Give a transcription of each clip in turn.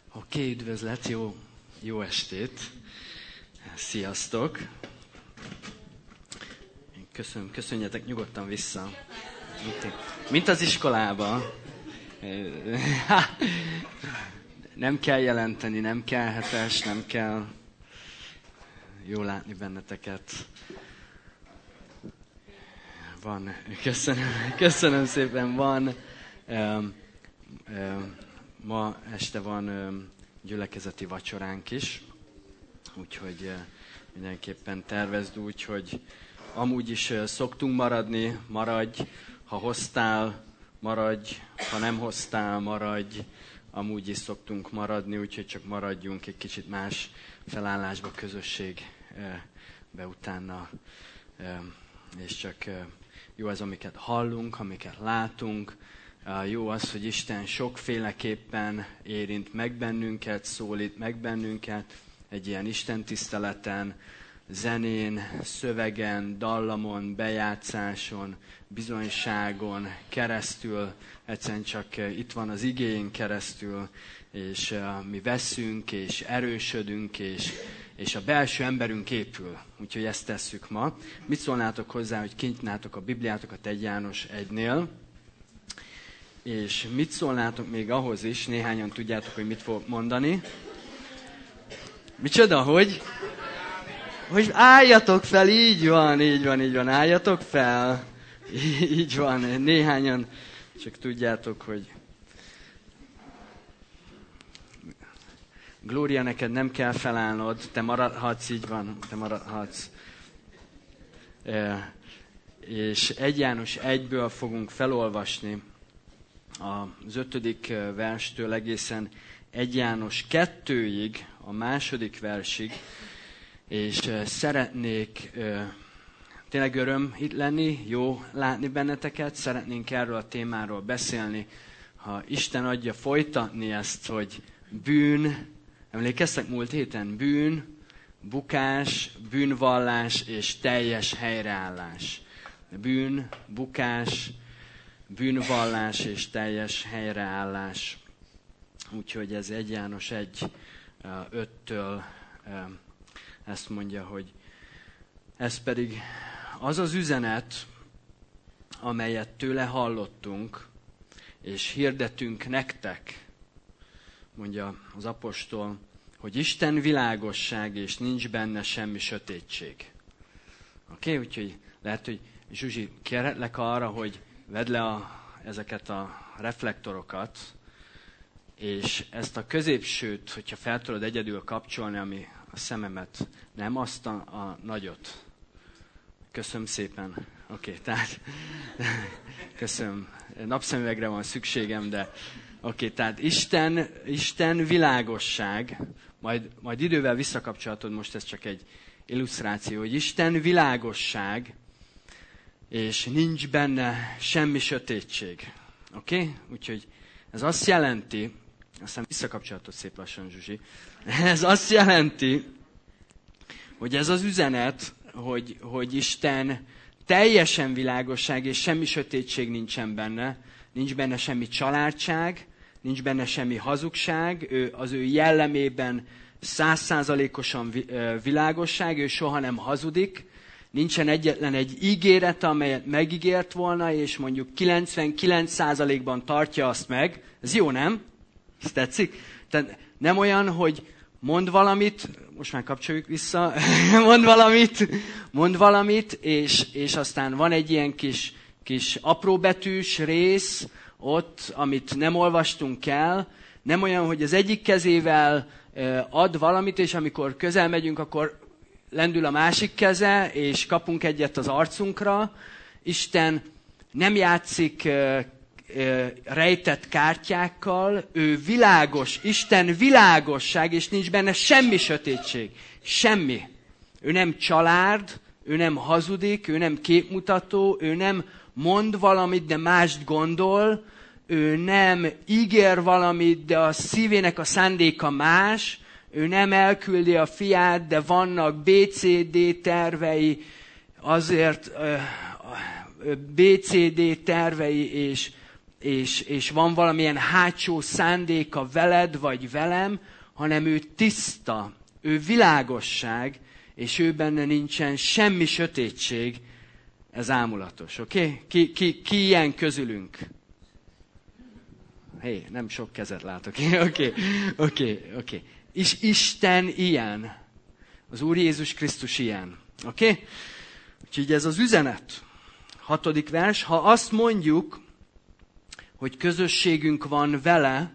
Oké, üdvözlet, jó estét. Sziasztok. Köszönjetek nyugodtan vissza. Mint az iskolában. Nem kell jelenteni, nem kell hetes, nem kell. Jó látni benneteket. Van, köszönöm szépen, van. Ma este van gyülekezeti vacsoránk is, úgyhogy mindenképpen tervezd úgy, hogy amúgy is szoktunk maradni, maradj, ha hoztál, maradj, ha nem hoztál, maradj, amúgy is szoktunk maradni, úgyhogy csak maradjunk egy kicsit más felállásba, közösségbe utána, és csak jó az, amiket hallunk, amiket látunk. Jó az, hogy Isten sokféleképpen érint meg bennünket, szólít meg bennünket egy ilyen Isten tiszteleten, zenén, szövegen, dallamon, bejátszáson, bizonyságon keresztül, egyszerűen csak itt van az igéjén keresztül, és mi veszünk, és erősödünk, és a belső emberünk épül. Úgyhogy ezt tesszük ma. Mit szólnátok hozzá, hogy kinyitnátok a Bibliátokat 1 János 1-nél? És mit szólnátok még ahhoz is, néhányan tudjátok, hogy mit fogok mondani. Micsoda, hogy álljatok fel, így van, álljatok fel. Így van, néhányan csak tudjátok, hogy Glória, neked nem kell felállnod, te maradhatsz, így van, te maradhatsz. És 1 János 1-ből fogunk felolvasni az 5. verstől egészen 1 János 2-ig, a 2. versig, és szeretnék tényleg öröm itt lenni, jó látni benneteket, szeretnénk erről a témáról beszélni, ha Isten adja folytatni ezt, hogy bűn, emlékeztek múlt héten, bűn, bukás, bűnvallás és teljes helyreállás. Bűn, bukás, bűnvallás és teljes helyreállás. Úgyhogy ez 1 János 1:5-től ezt mondja, hogy ez pedig az az üzenet, amelyet tőle hallottunk, és hirdetünk nektek, mondja az apostol, hogy Isten világosság, és nincs benne semmi sötétség. Oké? Úgyhogy lehet, hogy Zsuzsi, kérhetlek arra, hogy vedd le ezeket a reflektorokat, és ezt a középsőt, hogyha fel tudod egyedül kapcsolni, ami a szememet, nem azt a nagyot. Köszönöm szépen. Oké, tehát köszönöm. Napszemüvegre van szükségem, de tehát Isten világosság, majd idővel visszakapcsolatod, most ez csak egy illusztráció, hogy Isten világosság, és nincs benne semmi sötétség. Oké? Úgyhogy ez azt jelenti, aztán visszakapcsolatod szép lassan, Zsuzsi, ez azt jelenti, hogy ez az üzenet, hogy Isten teljesen világosság, és semmi sötétség nincsen benne, nincs benne semmi családság, nincs benne semmi hazugság, az ő jellemében 100%-osan világosság, ő soha nem hazudik, nincsen egyetlen egy ígéret, amelyet megígért volna, és mondjuk 99%-ban tartja azt meg. Ez jó, nem? Ez tetszik? Tehát nem olyan, hogy mond valamit, most már kapcsoljuk vissza, mond valamit, és aztán van egy ilyen kis apróbetűs rész ott, amit nem olvastunk el. Nem olyan, hogy az egyik kezével ad valamit, és amikor közel megyünk, akkor lendül a másik keze, és kapunk egyet az arcunkra. Isten nem játszik rejtett kártyákkal, ő világos, Isten világosság, és nincs benne semmi sötétség. Semmi. Ő nem család, ő nem hazudik, ő nem képmutató, ő nem mond valamit, de mást gondol, ő nem ígér valamit, de a szívének a szándéka más, ő nem elküldi a fiát, de vannak BCD tervei, azért BCD tervei, és van valamilyen hátsó szándéka veled vagy velem, hanem ő tiszta, ő világosság, és ő benne nincsen semmi sötétség, ez ámulatos, oké? Ki ilyen közülünk? Hé, nem sok kezet látok. Oké. És Isten ilyen. Az Úr Jézus Krisztus ilyen. Oké? Úgyhogy ez az üzenet. 6. vers. Ha azt mondjuk, hogy közösségünk van vele,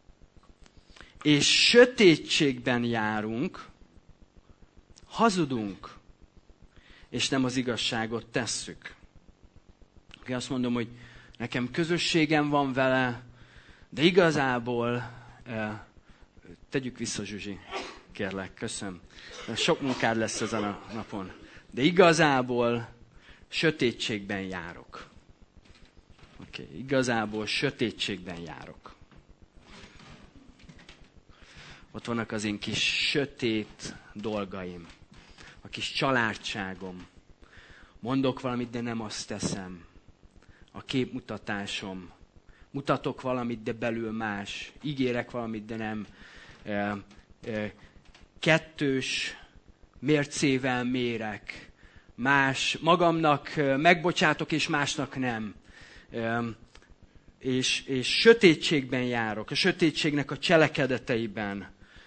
és sötétségben járunk, hazudunk, és nem az igazságot tesszük. Oké, azt mondom, hogy nekem közösségem van vele, de igazából, tegyük vissza, Zsuzsi, kérlek, köszönöm. Sok munkád lesz ezen a napon. De igazából sötétségben járok. Oké, igazából sötétségben járok. Ott vannak az én kis sötét dolgaim, a kis családságom. Mondok valamit, de nem azt teszem. A képmutatásom. Mutatok valamit, de belül más. Ígérek valamit, de nem. Kettős mércével mérek. Más, magamnak megbocsátok, és másnak nem. És sötétségben járok, a sötétségnek a cselekedeteiben.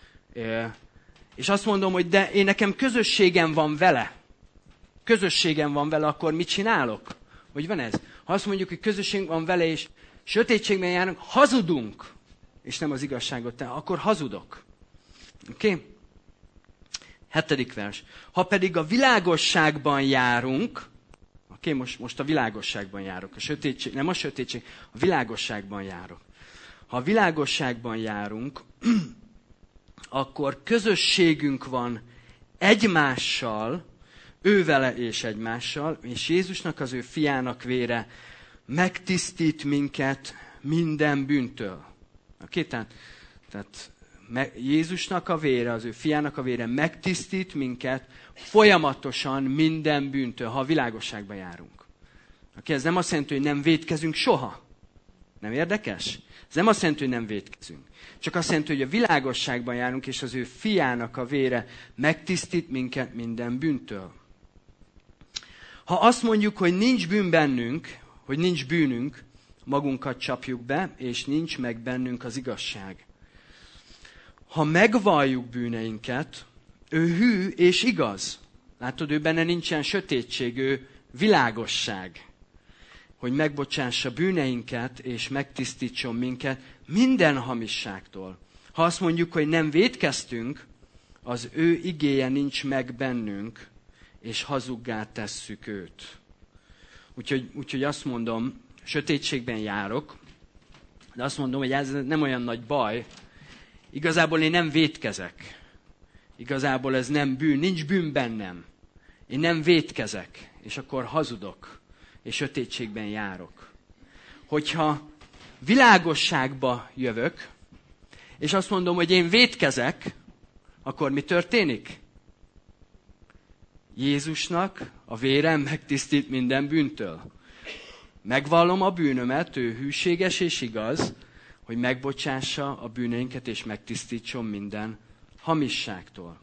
És azt mondom, hogy de én nekem közösségem van vele. Közösségem van vele, akkor mit csinálok? Hogy van ez? Ha azt mondjuk, hogy közösségünk van vele, és sötétségben járunk, hazudunk, és nem az igazságot, akkor hazudok. Oké? 7. vers. Ha pedig a világosságban járunk, oké, most a világosságban járok, a sötétség, nem a sötétség, a világosságban járok. Ha a világosságban járunk, akkor közösségünk van egymással, ővele és egymással, és Jézusnak, az ő fiának vére megtisztít minket minden bűntől. Oké, tehát Jézusnak a vére, az ő fiának a vére megtisztít minket folyamatosan minden bűntől, ha a világosságban járunk. Oké, ez nem azt jelenti, hogy nem vétkezünk soha. Nem érdekes? Ez nem azt jelenti, hogy nem vétkezünk. Csak azt jelenti, hogy a világosságban járunk, és az ő fiának a vére megtisztít minket minden bűntől. Ha azt mondjuk, hogy nincs bűn bennünk, hogy nincs bűnünk, magunkat csapjuk be, és nincs meg bennünk az igazság. Ha megvalljuk bűneinket, ő hű és igaz. Látod, ő benne nincsen sötétség, ő világosság. Hogy megbocsássa bűneinket, és megtisztítson minket minden hamisságtól. Ha azt mondjuk, hogy nem vétkeztünk, az ő igéje nincs meg bennünk, és hazuggá tesszük őt. Úgyhogy azt mondom, sötétségben járok, de azt mondom, hogy ez nem olyan nagy baj. Igazából én nem vétkezek. Igazából ez nem bűn, nincs bűn bennem. Én nem vétkezek, és akkor hazudok, és sötétségben járok. Hogyha világosságba jövök, és azt mondom, hogy én vétkezek, akkor mi történik? Jézusnak a vére megtisztít minden bűntől. Megvallom a bűnömet, ő hűséges és igaz, hogy megbocsássa a bűneinket, és megtisztítson minden hamisságtól.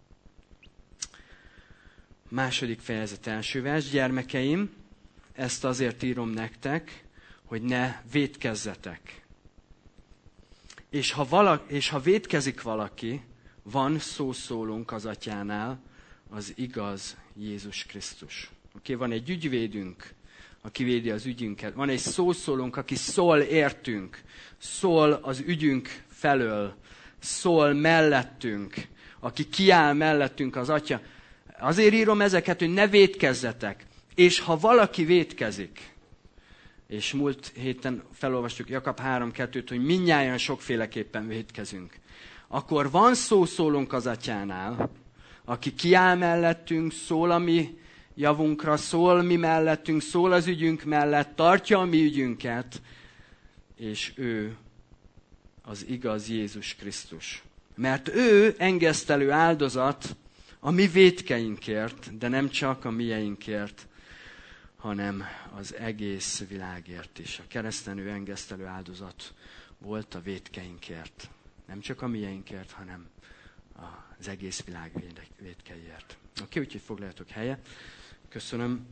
2. fejezet 1. vers. Gyermekeim, ezt azért írom nektek, hogy ne vétkezzetek. És ha vétkezik valaki, van szószólónk az Atyánál, az igaz Jézus Krisztus. Oké, van egy ügyvédünk, aki védi az ügyünket. Van egy szószólónk, aki szól értünk, szól az ügyünk felől, szól mellettünk, aki kiáll mellettünk az Atya. Azért írom ezeket, hogy ne vétkezzetek. És ha valaki vétkezik, és múlt héten felolvastuk Jakab 3:2-t, hogy mindnyájan sokféleképpen vétkezünk, akkor van szószólónk az Atyánál, aki kiáll mellettünk, szól a mi javunkra, szól mi mellettünk, szól az ügyünk mellett, tartja a mi ügyünket, és ő az igaz Jézus Krisztus. Mert ő engesztelő áldozat a mi vétkeinkért, de nem csak a mieinkért, hanem az egész világért is. A kereszten ő engesztelő áldozat volt a vétkeinkért. Nem csak a mieinkért, hanem az egész világ vétkeiért. Oké, úgyhogy foglaljatok helyet. Köszönöm.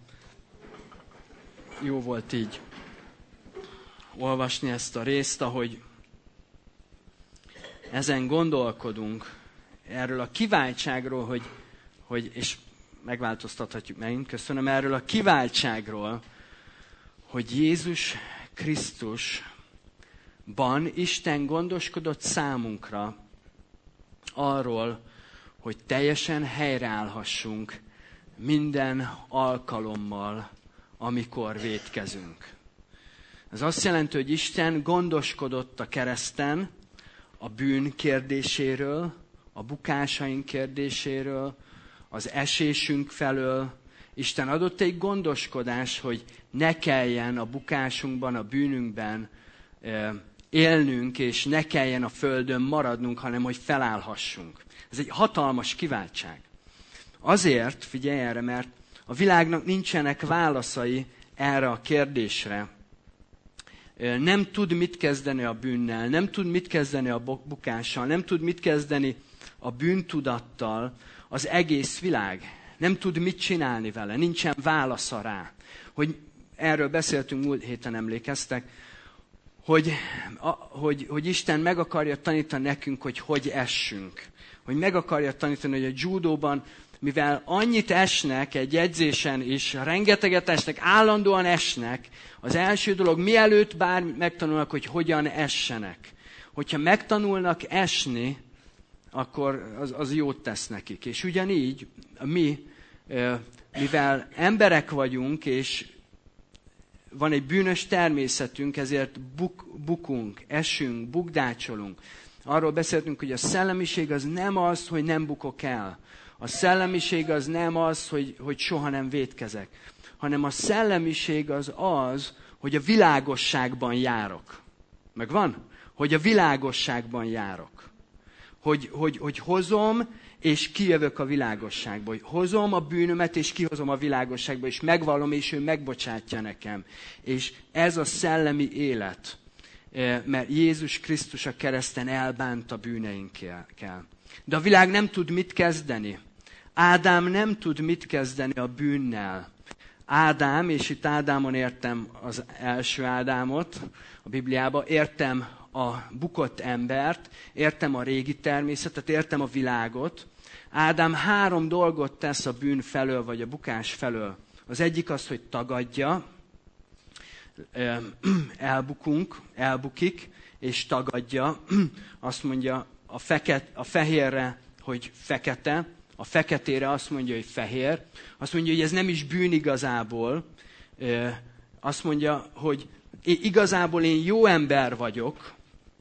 Jó volt így olvasni ezt a részt, ahogy ezen gondolkodunk, erről a kiváltságról, hogy és megváltoztathatjuk megint, köszönöm, erről a kiváltságról, hogy Jézus Krisztusban Isten gondoskodott számunkra arról, hogy teljesen helyreállhassunk minden alkalommal, amikor vétkezünk. Ez azt jelenti, hogy Isten gondoskodott a kereszten a bűn kérdéséről, a bukásaink kérdéséről, az esésünk felől. Isten adott egy gondoskodás, hogy ne kelljen a bukásunkban, a bűnünkben élnünk, és ne kelljen a földön maradnunk, hanem hogy felállhassunk. Ez egy hatalmas kiváltság. Azért, figyelj erre, mert a világnak nincsenek válaszai erre a kérdésre. Nem tud mit kezdeni a bűnnel, nem tud mit kezdeni a bukással, nem tud mit kezdeni a bűntudattal az egész világ. Nem tud mit csinálni vele, nincsen válasza rá. Hogy erről beszéltünk múlt héten, emlékeztek, hogy Isten meg akarja tanítani nekünk, hogy essünk. Hogy meg akarja tanítani, hogy a judóban, mivel annyit esnek egy edzésen is, rengeteget esnek, állandóan esnek, az első dolog, mielőtt bár megtanulnak, hogy hogyan essenek. Hogyha megtanulnak esni, akkor az jót tesz nekik. És ugyanígy mi, mivel emberek vagyunk, és van egy bűnös természetünk, ezért bukunk, esünk, bukdácsolunk. Arról beszéltünk, hogy a szellemiség az nem az, hogy nem bukok el. A szellemiség az nem az, hogy soha nem vétkezek, hanem a szellemiség az, hogy a világosságban járok. Megvan? Hogy a világosságban járok. Hogy hozom, és kijövök a világosságba. Hogy hozom a bűnömet, és kihozom a világosságba, és megvallom, és ő megbocsátja nekem. És ez a szellemi élet. Mert Jézus Krisztus a kereszten elbánt a bűneinkkel. De a világ nem tud mit kezdeni. Ádám nem tud mit kezdeni a bűnnel. Ádám, és itt Ádámon értem az első Ádámot a Bibliában, értem a bukott embert, értem a régi természetet, értem a világot. Ádám 3 dolgot tesz a bűn felől, vagy a bukás felől. Az egyik az, hogy tagadja, elbukik, és tagadja. Azt mondja a fehérre, hogy fekete, a feketére azt mondja, hogy fehér. Azt mondja, hogy ez nem is bűn igazából. Azt mondja, hogy igazából én jó ember vagyok.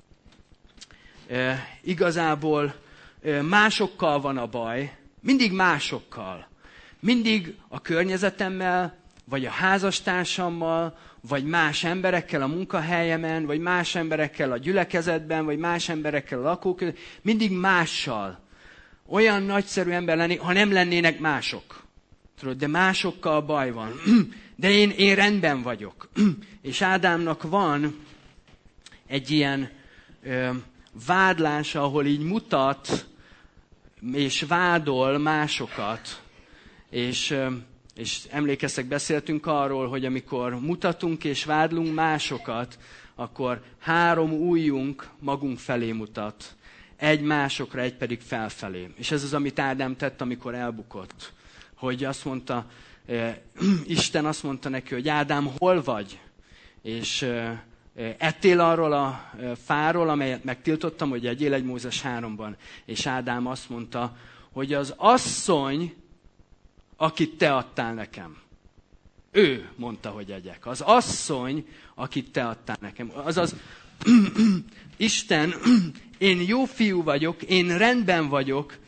Igazából másokkal van a baj. Mindig másokkal. Mindig a környezetemmel, vagy a házastársammal, vagy más emberekkel a munkahelyemen, vagy más emberekkel a gyülekezetben, vagy más emberekkel a lakók között. Mindig mással. Olyan nagyszerű ember lenni, ha nem lennének mások. Tudod, de másokkal baj van. De én rendben vagyok. És Ádámnak van egy ilyen vádlása, ahol így mutat és vádol másokat. És emlékeztek, beszéltünk arról, hogy amikor mutatunk és vádlunk másokat, akkor 3 ujjunk magunk felé mutat. Egy másokra, egy pedig felfelé. És ez az, amit Ádám tett, amikor elbukott. Hogy azt mondta, Isten azt mondta neki, hogy Ádám, hol vagy? És ettél arról a fáról, amelyet megtiltottam, hogy egyél, 1 Mózes 3-ban. És Ádám azt mondta, hogy az asszony, akit te adtál nekem. Ő mondta, hogy egyek. Az asszony, akit te adtál nekem. Azaz, Isten, én jó fiú vagyok, én rendben vagyok,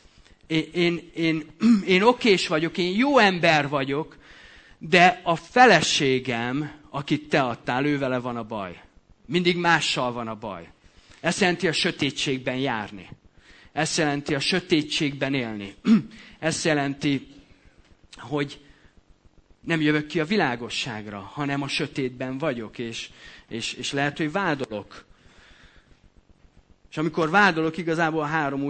én okés vagyok, én jó ember vagyok, de a feleségem, akit te adtál, ővele van a baj. Mindig mással van a baj. Ez jelenti a sötétségben járni. Ez jelenti a sötétségben élni. Ez jelenti, hogy nem jövök ki a világosságra, hanem a sötétben vagyok, és lehet, hogy vádolok. És amikor vádolok, igazából 3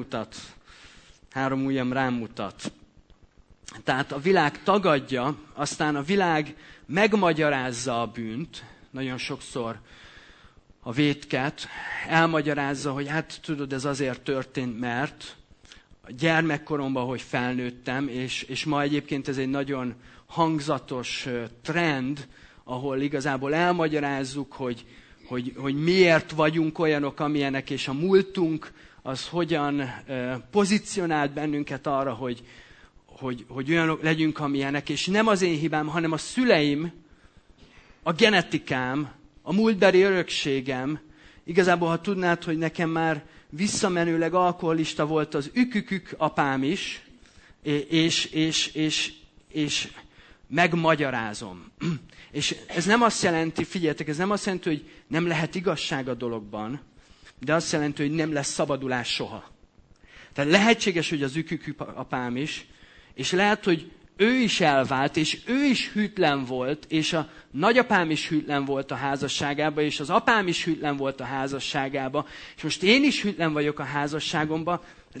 ujjam rám mutat. Tehát a világ tagadja, aztán a világ megmagyarázza a bűnt, nagyon sokszor a vétket, elmagyarázza, hogy hát tudod, ez azért történt, mert a gyermekkoromban, hogy felnőttem, és ma egyébként ez egy nagyon hangzatos trend, ahol igazából elmagyarázzuk, hogy miért vagyunk olyanok, amilyenek, és a múltunk az hogyan pozícionált bennünket arra, hogy olyanok legyünk, amilyenek, és nem az én hibám, hanem a szüleim, a genetikám, a múltbeli örökségem. Igazából, ha tudnád, hogy nekem már visszamenőleg alkoholista volt az ükükük apám is, és megmagyarázom. És ez nem azt jelenti, figyeljetek, ez nem azt jelenti, hogy nem lehet igazság a dologban, de azt jelenti, hogy nem lesz szabadulás soha. Tehát lehetséges, hogy az ükükük apám is, és lehet, hogy ő is elvált, és ő is hűtlen volt, és a nagyapám is hűtlen volt a házasságában, és az apám is hűtlen volt a házasságában, és most én is hűtlen vagyok a házasságomban,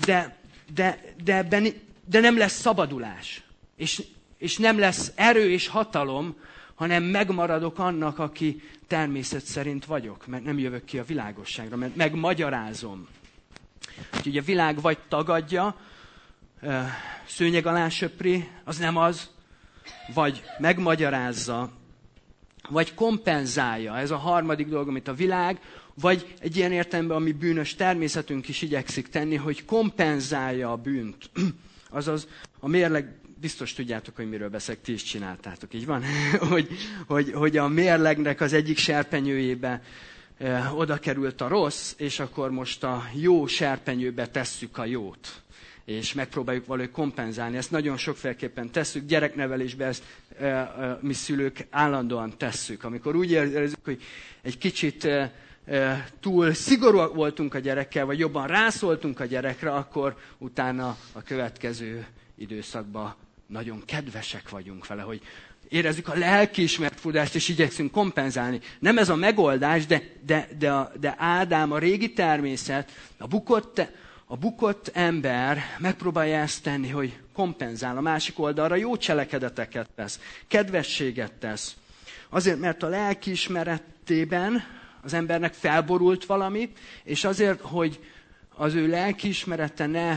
de nem lesz szabadulás. És nem lesz erő és hatalom, hanem megmaradok annak, aki természet szerint vagyok, mert nem jövök ki a világosságra, mert megmagyarázom. Úgyhogy a világ vagy tagadja, szőnyeg alá söpri, az nem az, vagy megmagyarázza, vagy kompenzálja. Ez a harmadik dolog, amit a világ, vagy egy ilyen értelemben, ami bűnös természetünk is igyekszik tenni, hogy kompenzálja a bűnt. Azaz a mérleg, biztos tudjátok, hogy miről beszélek, ti is csináltátok, így van? hogy a mérlegnek az egyik serpenyőjébe oda került a rossz, és akkor most a jó serpenyőbe tesszük a jót. És megpróbáljuk valahogy kompenzálni. Ezt nagyon sokféleképpen tesszük, gyereknevelésben ezt mi szülők állandóan tesszük. Amikor úgy érezzük, hogy egy kicsit túl szigorúak voltunk a gyerekkel, vagy jobban rászóltunk a gyerekre, akkor utána a következő időszakban nagyon kedvesek vagyunk vele, hogy érezzük a lelkiismeret furdást, és igyekszünk kompenzálni. Nem ez a megoldás, de Ádám, a régi természet, a bukott ember megpróbálja ezt tenni, hogy kompenzál. A másik oldalra jó cselekedeteket tesz, kedvességet tesz. Azért, mert a lelkiismeretében az embernek felborult valami, és azért, hogy az ő lelkiismerete ne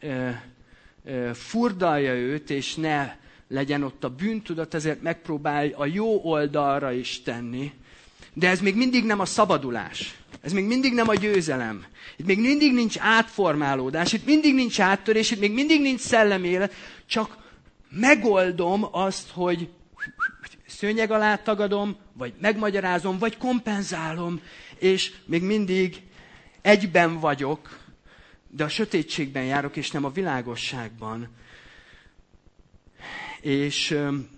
furdalja őt, és ne legyen ott a bűntudat, ezért megpróbál a jó oldalra is tenni. De ez még mindig nem a szabadulás. Ez még mindig nem a győzelem. Itt még mindig nincs átformálódás, itt mindig nincs áttörés, itt még mindig nincs szellemélet, csak megoldom azt, hogy szőnyeg alá tagadom, vagy megmagyarázom, vagy kompenzálom, és még mindig egyben vagyok, de a sötétségben járok, és nem a világosságban. És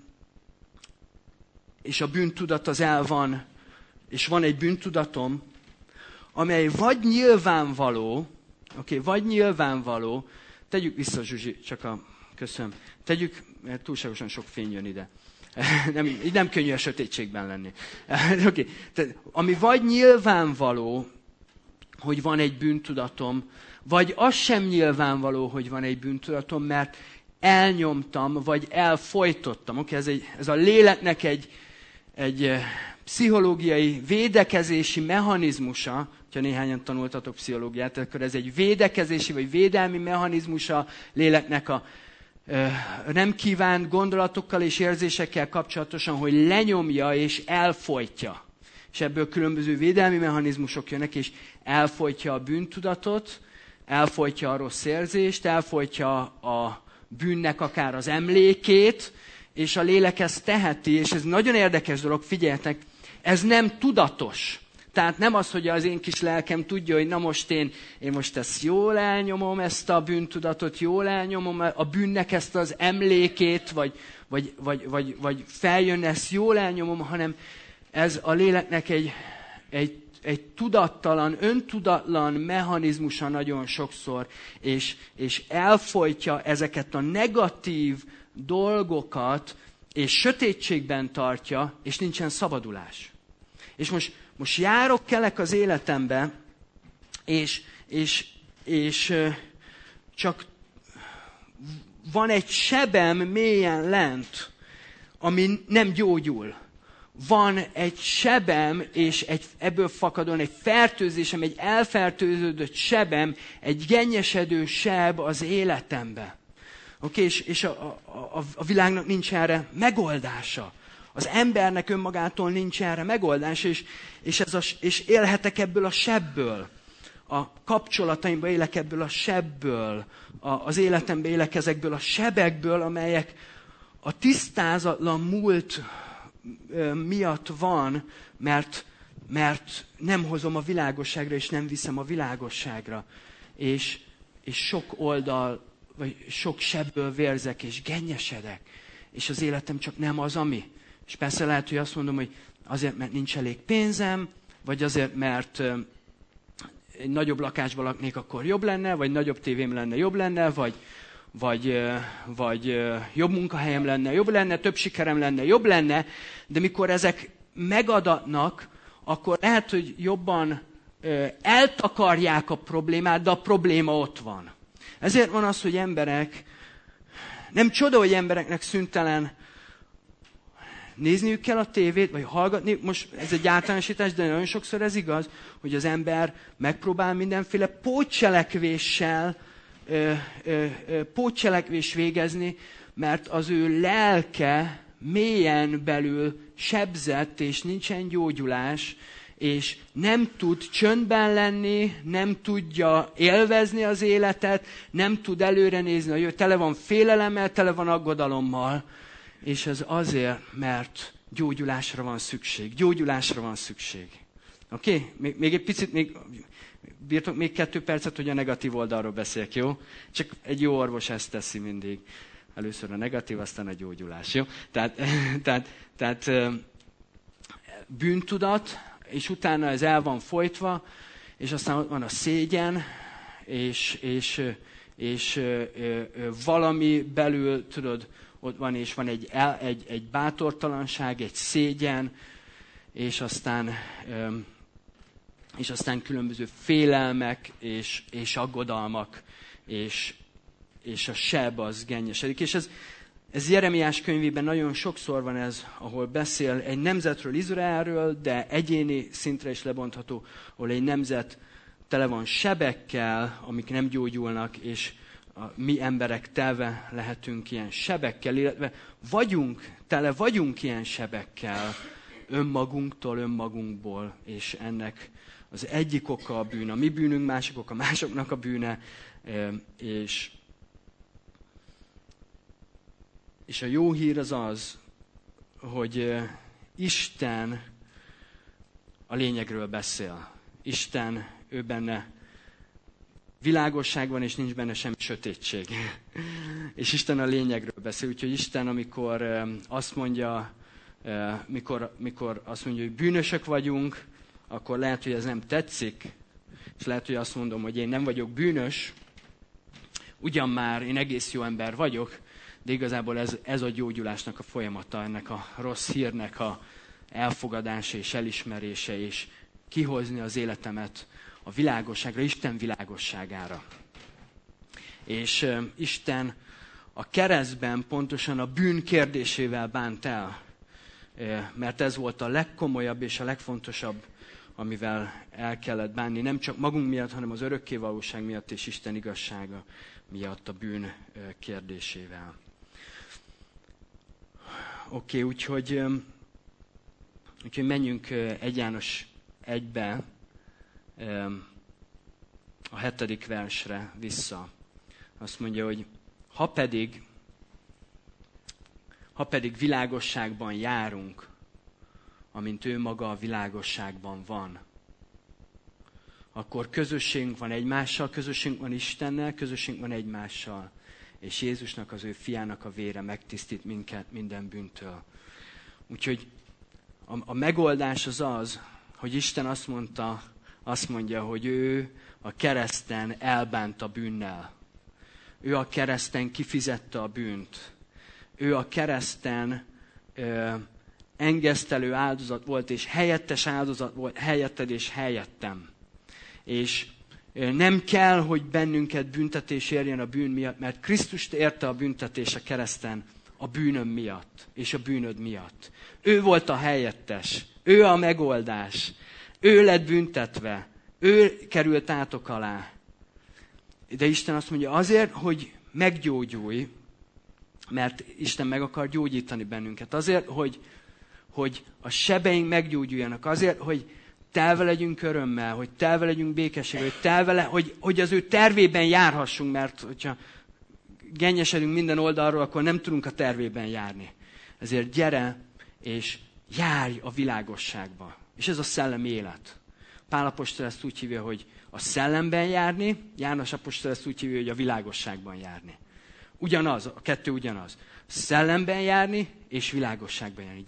a bűntudat az el van, és van egy bűntudatom, amely vagy nyilvánvaló, vagy nyilvánvaló, tegyük vissza, Zsuzsi, köszönöm, tegyük, mert túlságosan sok fény jön ide. Nem könnyű a sötétségben lenni. Tehát, ami vagy nyilvánvaló, hogy van egy bűntudatom, vagy az sem nyilvánvaló, hogy van egy bűntudatom, mert elnyomtam, vagy elfojtottam. Ez a léleknek egy pszichológiai védekezési mechanizmusa, ha néhányan tanultatok pszichológiát, akkor ez egy védekezési vagy védelmi mechanizmusa léleknek a nem kívánt gondolatokkal és érzésekkel kapcsolatosan, hogy lenyomja és elfojtja. És ebből különböző védelmi mechanizmusok jönnek, és elfojtja a bűntudatot, elfojtja a rossz érzést, elfojtja a bűnnek akár az emlékét, és a lélek ezt teheti, és ez nagyon érdekes dolog, figyeljetek, ez nem tudatos. Tehát nem az, hogy az én kis lelkem tudja, hogy na most én most ezt jól elnyomom, ezt a bűntudatot, jól elnyomom, a bűnnek ezt az emlékét, vagy feljön, ezt jól elnyomom, hanem ez a léleknek egy tudattalan, öntudatlan mechanizmusa nagyon sokszor, és elfojtja ezeket a negatív dolgokat, és sötétségben tartja, és nincsen szabadulás. És most járok, kelek az életembe, és csak van egy sebem mélyen lent, ami nem gyógyul. Van egy sebem, és ebből fakadóan egy fertőzésem, egy elfertőződött sebem, egy gennyesedő seb az életembe. Oké, és a világnak nincs erre megoldása. Az embernek önmagától nincs erre megoldása, és élhetek ebből a sebből. A kapcsolataimban élek ebből a sebből. Az életemben élek ezekből a sebekből, amelyek a tisztázatlan múlt miatt van, mert nem hozom a világosságra, és nem viszem a világosságra. És sok oldal, vagy sok sebből vérzek, és gennyesedek. És az életem csak nem az, ami. És persze lehet, hogy azt mondom, hogy azért, mert nincs elég pénzem, vagy azért, mert egy nagyobb lakásban laknék, akkor jobb lenne, vagy nagyobb tévém lenne, jobb lenne, vagy jobb munkahelyem lenne, jobb lenne, több sikerem lenne, jobb lenne, de mikor ezek megadatnak, akkor lehet, hogy jobban eltakarják a problémát, de a probléma ott van. Ezért van az, hogy emberek, nem csoda, hogy embereknek szüntelen nézniük kell a tévét, vagy hallgatni, most ez egy általánosítás, de nagyon sokszor ez igaz, hogy az ember megpróbál mindenféle pótcselekvés végezni, mert az ő lelke mélyen belül sebzett, és nincsen gyógyulás, és nem tud csöndben lenni, nem tudja élvezni az életet, nem tud előre nézni, hogy tele van félelemmel, tele van aggodalommal, és ez azért, mert gyógyulásra van szükség. Gyógyulásra van szükség. Oké? Még egy picit, bírtok még 2 percet, hogy a negatív oldalról beszéljek, jó? Csak egy jó orvos ezt teszi mindig. Először a negatív, aztán a gyógyulás, jó? Tehát bűntudat, és utána ez el van folytva, és aztán ott van a szégyen, és valami belül, tudod, ott van, és van egy bátortalanság, egy szégyen, és aztán különböző félelmek, és aggodalmak, és a seb az gennyesedik. És ez Jeremiás könyvében nagyon sokszor van ez, ahol beszél egy nemzetről, Izraelről, de egyéni szintre is lebontható, ahol egy nemzet tele van sebekkel, amik nem gyógyulnak, és mi emberek telve lehetünk ilyen sebekkel, illetve tele vagyunk ilyen sebekkel önmagunktól, önmagunkból, és ennek az egyik oka a bűn, a mi bűnünk, másik oka másoknak a bűne, és a jó hír az, hogy Isten a lényegről beszél. Isten, ő benne világosság van, és nincs benne semmi sötétség. És Isten a lényegről beszél. Úgyhogy Isten, amikor azt mondja, mikor azt mondja, hogy bűnösök vagyunk, akkor lehet, hogy ez nem tetszik, és lehet, hogy azt mondom, hogy én nem vagyok bűnös, ugyan már én egész jó ember vagyok, de igazából ez a gyógyulásnak a folyamata, ennek a rossz hírnek a elfogadása és elismerése, és kihozni az életemet a világosságra, Isten világosságára. És Isten a keresztben pontosan a bűn kérdésével bánt el, mert ez volt a legkomolyabb és a legfontosabb, amivel el kellett bánni, nem csak magunk miatt, hanem az örökkévalóság miatt és Isten igazsága miatt a bűn kérdésével. Oké, úgyhogy menjünk 1 János 1-be, a 7. versre vissza. Azt mondja, hogy ha pedig világosságban járunk, amint ő maga a világosságban van, akkor közösségünk van egymással, közösségünk van Istennel, közösségünk van egymással, és Jézusnak, az ő fiának a vére megtisztít minket minden bűntől. Úgyhogy a megoldás az, hogy Isten azt mondja, hogy ő a kereszten elbánt a bűnnel. Ő a kereszten kifizette a bűnt. Ő a kereszten engesztelő áldozat volt, és helyettes áldozat volt, helyetted és helyettem. És nem kell, hogy bennünket büntetés érjen a bűn miatt, mert Krisztust érte a büntetés a kereszten a bűnöm miatt, és a bűnöd miatt. Ő volt a helyettes, ő a megoldás, ő lett büntetve, ő került átok alá. De Isten azt mondja, azért, hogy meggyógyulj, mert Isten meg akar gyógyítani bennünket. Azért, hogy a sebeink meggyógyuljanak. Azért, hogy telve legyünk örömmel, hogy telve legyünk békességgel, hogy az ő tervében járhassunk, mert hogyha gennyesedünk minden oldalról, akkor nem tudunk a tervében járni. Ezért gyere, és járj a világosságba. És ez a szellemi élet. Pál apostol ezt úgy hívja, hogy a szellemben járni, János apostol ezt úgy hívja, hogy a világosságban járni. Ugyanaz, a kettő ugyanaz. Szellemben járni, és világosságban járni.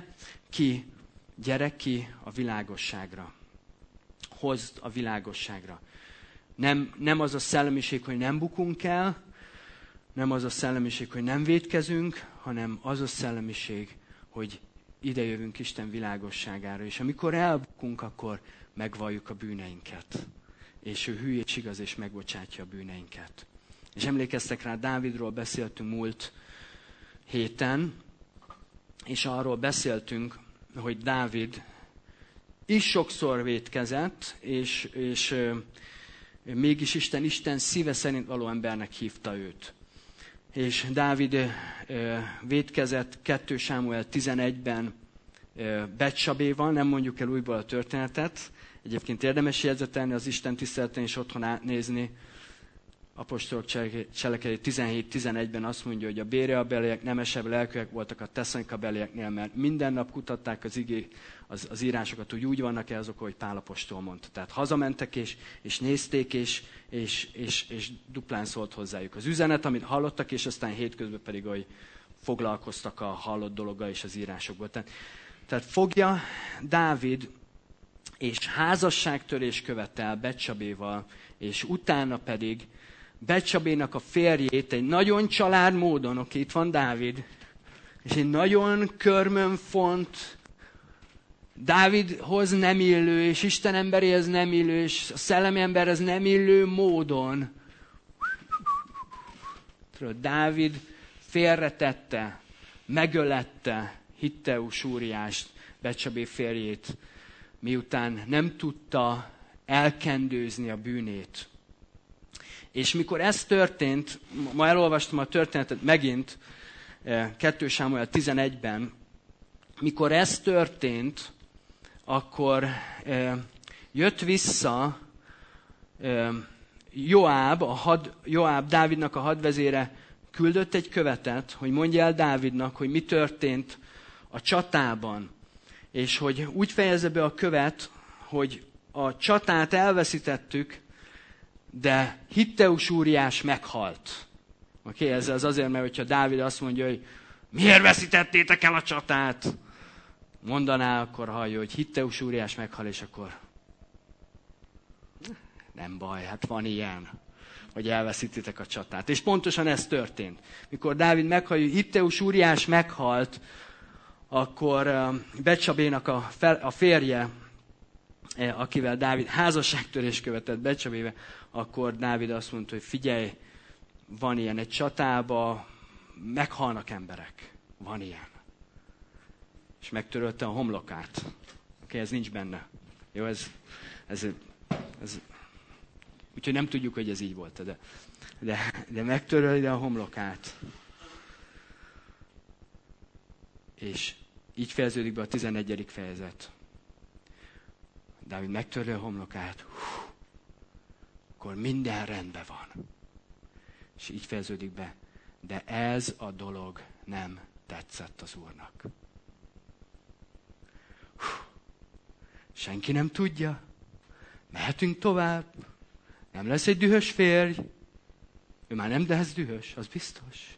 Gyere ki a világosságra. Hozd a világosságra. Nem az a szellemiség, hogy nem bukunk el, nem az a szellemiség, hogy nem vétkezünk, hanem az a szellemiség, hogy idejövünk Isten világosságára. És amikor elbukunk, akkor megvalljuk a bűneinket. És ő hű és igaz, és megbocsátja a bűneinket. És emlékeztek rá, Dávidról beszéltünk múlt héten, és arról beszéltünk, hogy Dávid is sokszor vétkezett, és mégis Isten szíve szerint való embernek hívta őt. És Dávid vétkezett 2 Sámuel 11-ben Betsabéval, nem mondjuk el újból a történetet. Egyébként érdemes jegyzetelni, az Isten tiszteleten és otthon átnézni. Apostolok cselekedeti 17-11-ben azt mondja, hogy a béreabeliek nemesebb lelkűek voltak a tesszalonikabelieknél, mert minden nap kutatták az írásokat, hogy úgy vannak-e azok, hogy Pál apostol mondta. Tehát hazamentek és nézték, és duplán szólt hozzájuk az üzenet, amit hallottak, és aztán hétközben pedig, hogy foglalkoztak a hallott dologgal és az írásokból. Tehát fogja Dávid, és házasságtörés követel Betsabéval, és utána pedig Betsabénak a férjét egy nagyon család módon, itt van Dávid, és egy nagyon körmönfont, Dávidhoz nem illő, és Isten emberéhez nem illő, és a szellemi emberhez nem illő módon. Dávid félretette, megölette Hitteus Úriást, Betsabé férjét, miután nem tudta elkendőzni a bűnét. És mikor ez történt, ma elolvastam a történetet megint, 2 Sámuel 11-ben, mikor ez történt, akkor jött vissza Joáb, Dávidnak a hadvezére küldött egy követet, hogy mondja el Dávidnak, hogy mi történt a csatában. És hogy úgy fejezze be a követ, hogy a csatát elveszítettük, de Hitteus Úriás meghalt. Oké, ez azért, mert hogyha Dávid azt mondja, hogy miért veszítettétek el a csatát, mondaná, akkor hallja, hogy Hitteus Úriás meghal, és akkor nem baj, hát van ilyen, hogy elveszítitek a csatát. És pontosan ez történt. Mikor Dávid meghal, hogy Hitteus Úriás meghalt, akkor Betsabénak a férje, akivel Dávid házasságtörés követett Betsabével, akkor Dávid azt mondta, hogy figyelj, van ilyen egy csatában, meghalnak emberek. Van ilyen. És megtörölte a homlokát. Oké, ez nincs benne. Jó, ez úgyhogy nem tudjuk, hogy ez így volt, de megtörölte a homlokát. És így fejeződik be a 11. fejezet. Dávid megtörli a homlokát, akkor minden rendben van. És így fejeződik be, de ez a dolog nem tetszett az Úrnak. Senki nem tudja, mehetünk tovább, nem lesz egy dühös férj, ő már nem lesz dühös, az biztos.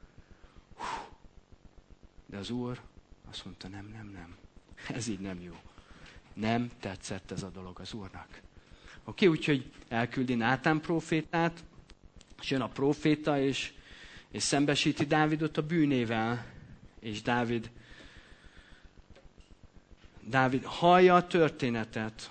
De az Úr azt mondta, nem, ez így nem jó. Nem tetszett ez a dolog az Úrnak. Oké, úgyhogy elküldi Nátán prófétát, és jön a próféta, és szembesíti Dávidot a bűnével, és Dávid Dávid hallja a történetet,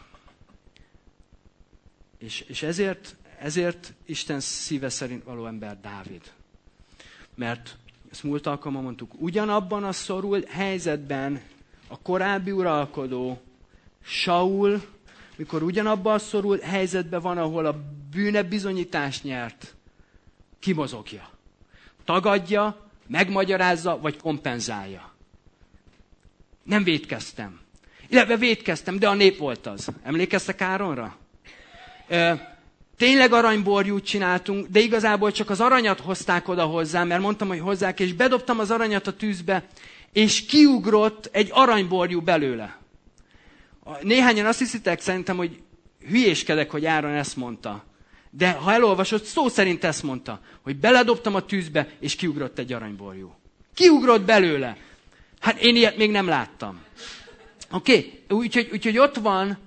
és ezért Isten szíve szerint való ember Dávid. Mert ezt múlt alkalommal mondtuk, ugyanabban a szorult helyzetben a korábbi uralkodó Saul, mikor ugyanabban a szorult helyzetben van, ahol a bűne bizonyítást nyert, kimozogja. Tagadja, megmagyarázza, vagy kompenzálja. Nem vétkeztem. Illetve vétkeztem, de a nép volt az. Emlékeztek Áronra? Tényleg aranyborjút csináltunk, de igazából csak az aranyat hozták oda hozzám, mert mondtam, hogy hozzák, és bedobtam az aranyat a tűzbe, és kiugrott egy aranyborjú belőle. Néhányan azt hiszitek szerintem, hogy hülyéskedek, hogy Áron ezt mondta. De ha elolvasod, szó szerint ezt mondta, hogy beledobtam a tűzbe, és kiugrott egy aranyborjú. Kiugrott belőle. Hát én ilyet még nem láttam. Oké? Úgyhogy ott van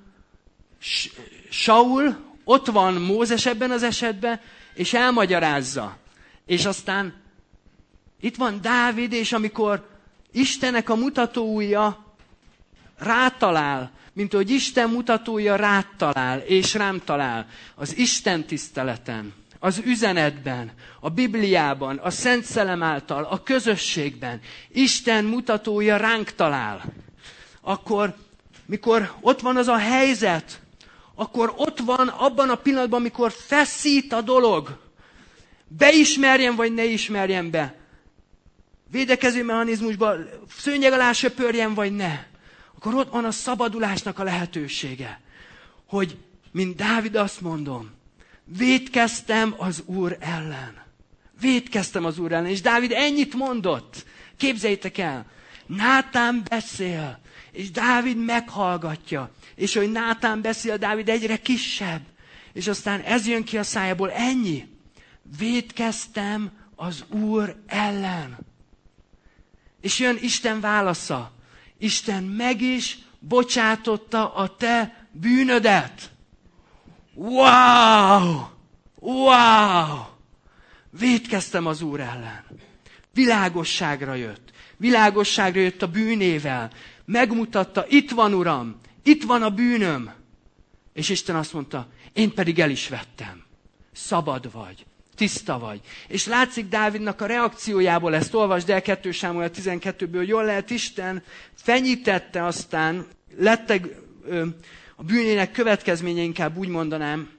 Saul, ott van Mózes ebben az esetben, és elmagyarázza. És aztán itt van Dávid, és amikor Istennek a mutatóujja rátalál, mint hogy Isten mutatója rád talál, és rám talál, az Isten tiszteleten, az üzenetben, a Bibliában, a Szent Szellem által, a közösségben, Isten mutatója ránk talál, akkor, mikor ott van az a helyzet, akkor ott van abban a pillanatban, amikor feszít a dolog. Beismerjen, vagy ne ismerjen be. Védekező mechanizmusban szőnyeg alá söpörjen, vagy ne. Akkor ott van a szabadulásnak a lehetősége. Hogy, mint Dávid azt mondom, vétkeztem az Úr ellen. Vétkeztem az Úr ellen. És Dávid ennyit mondott. Képzeljétek el. Nátán beszél, és Dávid meghallgatja. És hogy Nátán beszél, Dávid egyre kisebb. És aztán ez jön ki a szájából, ennyi. Vétkeztem az Úr ellen. És jön Isten válasza. Isten meg is bocsátotta a te bűnödet. Wow! Wow! Vétkeztem az Úr ellen. Világosságra jött. Világosságra jött a bűnével. Megmutatta, itt van Uram, itt van a bűnöm. És Isten azt mondta, én pedig el is vettem. Szabad vagy, tiszta vagy. És látszik Dávidnak a reakciójából, ezt olvasd el 2 Sámuel 12-ből, jól lehet Isten fenyítette aztán, lettek a bűnének következménye, inkább úgy mondanám,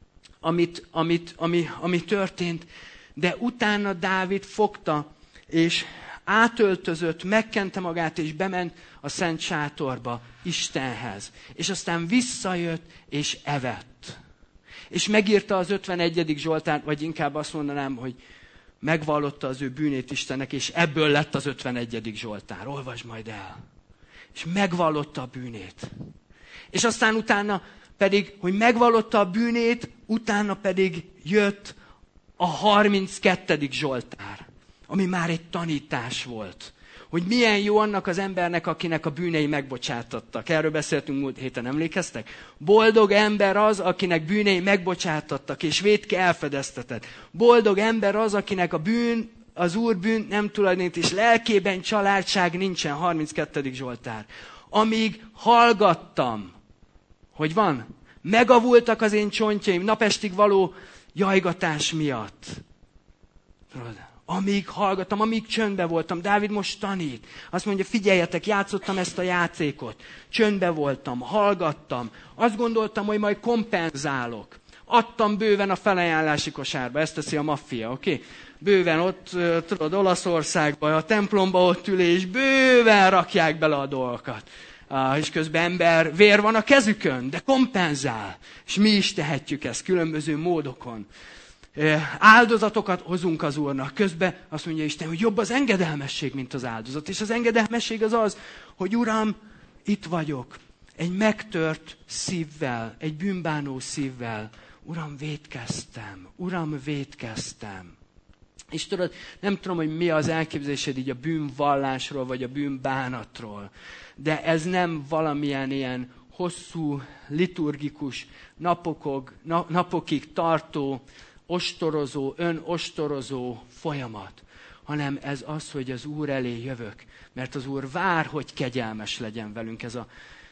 ami történt, de utána Dávid fogta, és átöltözött, megkente magát, és bement a szent sátorba, Istenhez. És aztán visszajött, és evett. És megírta az 51. Zsoltárt, vagy inkább azt mondanám, hogy megvallotta az ő bűnét Istennek, és ebből lett az 51. Zsoltár. Olvasd majd el. És megvallotta a bűnét. És aztán utána pedig, hogy megvallotta a bűnét, utána pedig jött a 32. Zsoltár, ami már egy tanítás volt. Hogy milyen jó annak az embernek, akinek a bűnei megbocsátattak. Erről beszéltünk múlt héten, emlékeztek? Boldog ember az, akinek bűnei megbocsátattak, és vétke elfedeztetett. Boldog ember az, akinek az Úr bűn nem tulajdonít, és lelkében családság nincsen. 32. Zsoltár. Amíg hallgattam, hogy van, megavultak az én csontjaim napestig való jajgatás miatt. Amíg hallgattam, amíg csöndbe voltam. Dávid most tanít. Azt mondja, figyeljetek, játszottam ezt a játékot. Csöndbe voltam, hallgattam. Azt gondoltam, hogy majd kompenzálok. Adtam bőven a felajánlási kosárba. Ezt teszi a maffia, oké? Bőven ott, tudod, Olaszországban, a templomba ott ül, és bőven rakják bele a dolgokat. És közben vér van a kezükön, de kompenzál. És mi is tehetjük ezt különböző módokon. Áldozatokat hozunk az Úrnak. Közben azt mondja Isten, hogy jobb az engedelmesség, mint az áldozat. És az engedelmesség az, hogy Uram, itt vagyok. Egy megtört szívvel, egy bűnbánó szívvel. Uram, vétkeztem. Uram, vétkeztem. És tudod, nem tudom, hogy mi az elképzelésed így a bűnvallásról, vagy a bűnbánatról. De ez nem valamilyen ilyen hosszú, liturgikus, napokig tartó, ostorozó, önostorozó folyamat, hanem ez az, hogy az Úr elé jövök, mert az Úr vár, hogy kegyelmes legyen velünk. Ez a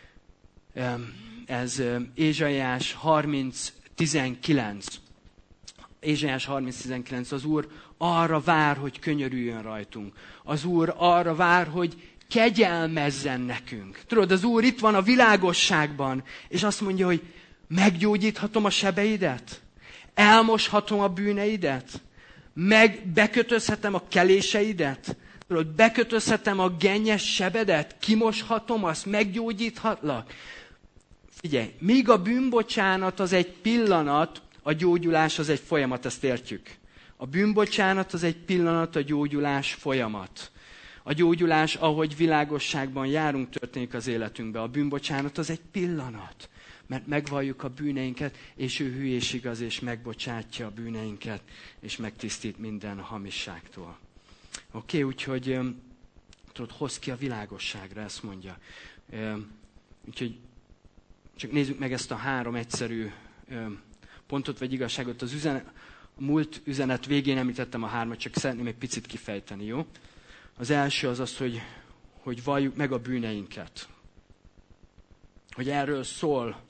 Ez Ézsaiás 30:19. Ézsaiás 30:19. Az Úr arra vár, hogy könyörüljön rajtunk. Az Úr arra vár, hogy kegyelmezzen nekünk. Tudod, az Úr itt van a világosságban, és azt mondja, hogy meggyógyíthatom a sebeidet? Elmoshatom a bűneidet? Bekötözhetem a keléseidet? Tudod, bekötözhetem a gennyes sebedet? Kimoshatom azt? Meggyógyíthatlak? Figyelj, míg a bűnbocsánat az egy pillanat, a gyógyulás az egy folyamat, ezt értjük. A bűnbocsánat az egy pillanat, a gyógyulás folyamat. A gyógyulás, ahogy világosságban járunk, történik az életünkben. A bűnbocsánat az egy pillanat. Mert megvalljuk a bűneinket, és ő hű és igaz, és megbocsátja a bűneinket, és megtisztít minden hamisságtól. Oké, úgyhogy tudod, hozz ki a világosságra, ezt mondja. Úgyhogy csak nézzük meg ezt a 3 egyszerű pontot, vagy igazságot. A múlt üzenet végén említettem a 3-at, csak szeretném egy picit kifejteni, jó? Az első az az, hogy valljuk meg a bűneinket. Hogy erről szól.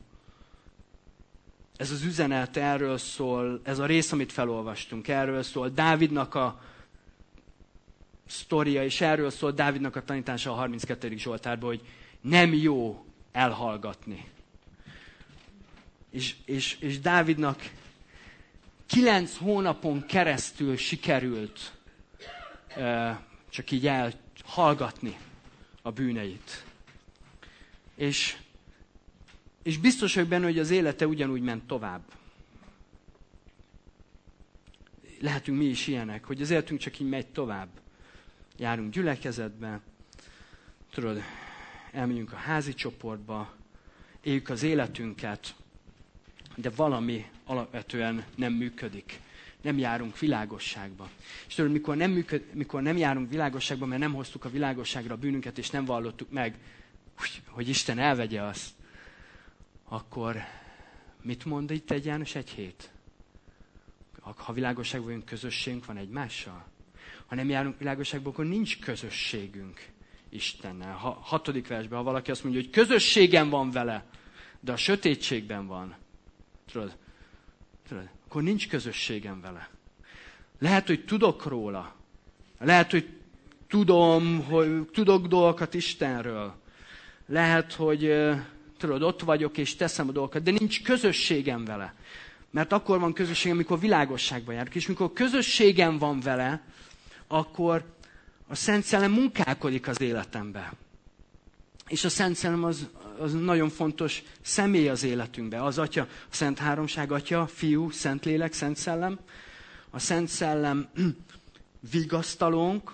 Ez az üzenet erről szól, ez a rész, amit felolvastunk, erről szól. Dávidnak a sztoria, és erről szól Dávidnak a tanítása a 32. Zsoltárban, hogy nem jó elhallgatni. És Dávidnak 9 hónapon keresztül sikerült csak így elhallgatni a bűneit. És biztos vagyok benne, hogy az élete ugyanúgy ment tovább. Lehetünk mi is ilyenek, hogy az életünk csak így megy tovább. Járunk gyülekezetbe, tudod, elmegyünk a házi csoportba, éljük az életünket, de valami alapvetően nem működik. Nem járunk világosságba. És tudod, mikor nem járunk világosságba, mert nem hoztuk a világosságra a bűnünket, és nem vallottuk meg, hogy Isten elvegye azt, akkor mit mond itt 1 János 1:7? Ha világosságban vagyunk, közösségünk van egymással? Ha nem járunk világosságba, akkor nincs közösségünk Istennel. 6. versben, ha valaki azt mondja, hogy közösségem van vele, de a sötétségben van, tudod, akkor nincs közösségem vele. Lehet, hogy tudok róla. Lehet, hogy tudok dolgokat Istenről. Lehet, hogy tudod, ott vagyok és teszem a dolgokat, de nincs közösségem vele. Mert akkor van közösségem, amikor világosságban járok. És mikor közösségem van vele, akkor a Szent Szellem munkálkodik az életembe. És a Szent Szellem az nagyon fontos személy az életünkben. Az Atya, a Szent Háromság, Atya, Fiú, Szentlélek, Szent Szellem. A Szent Szellem vigasztalónk,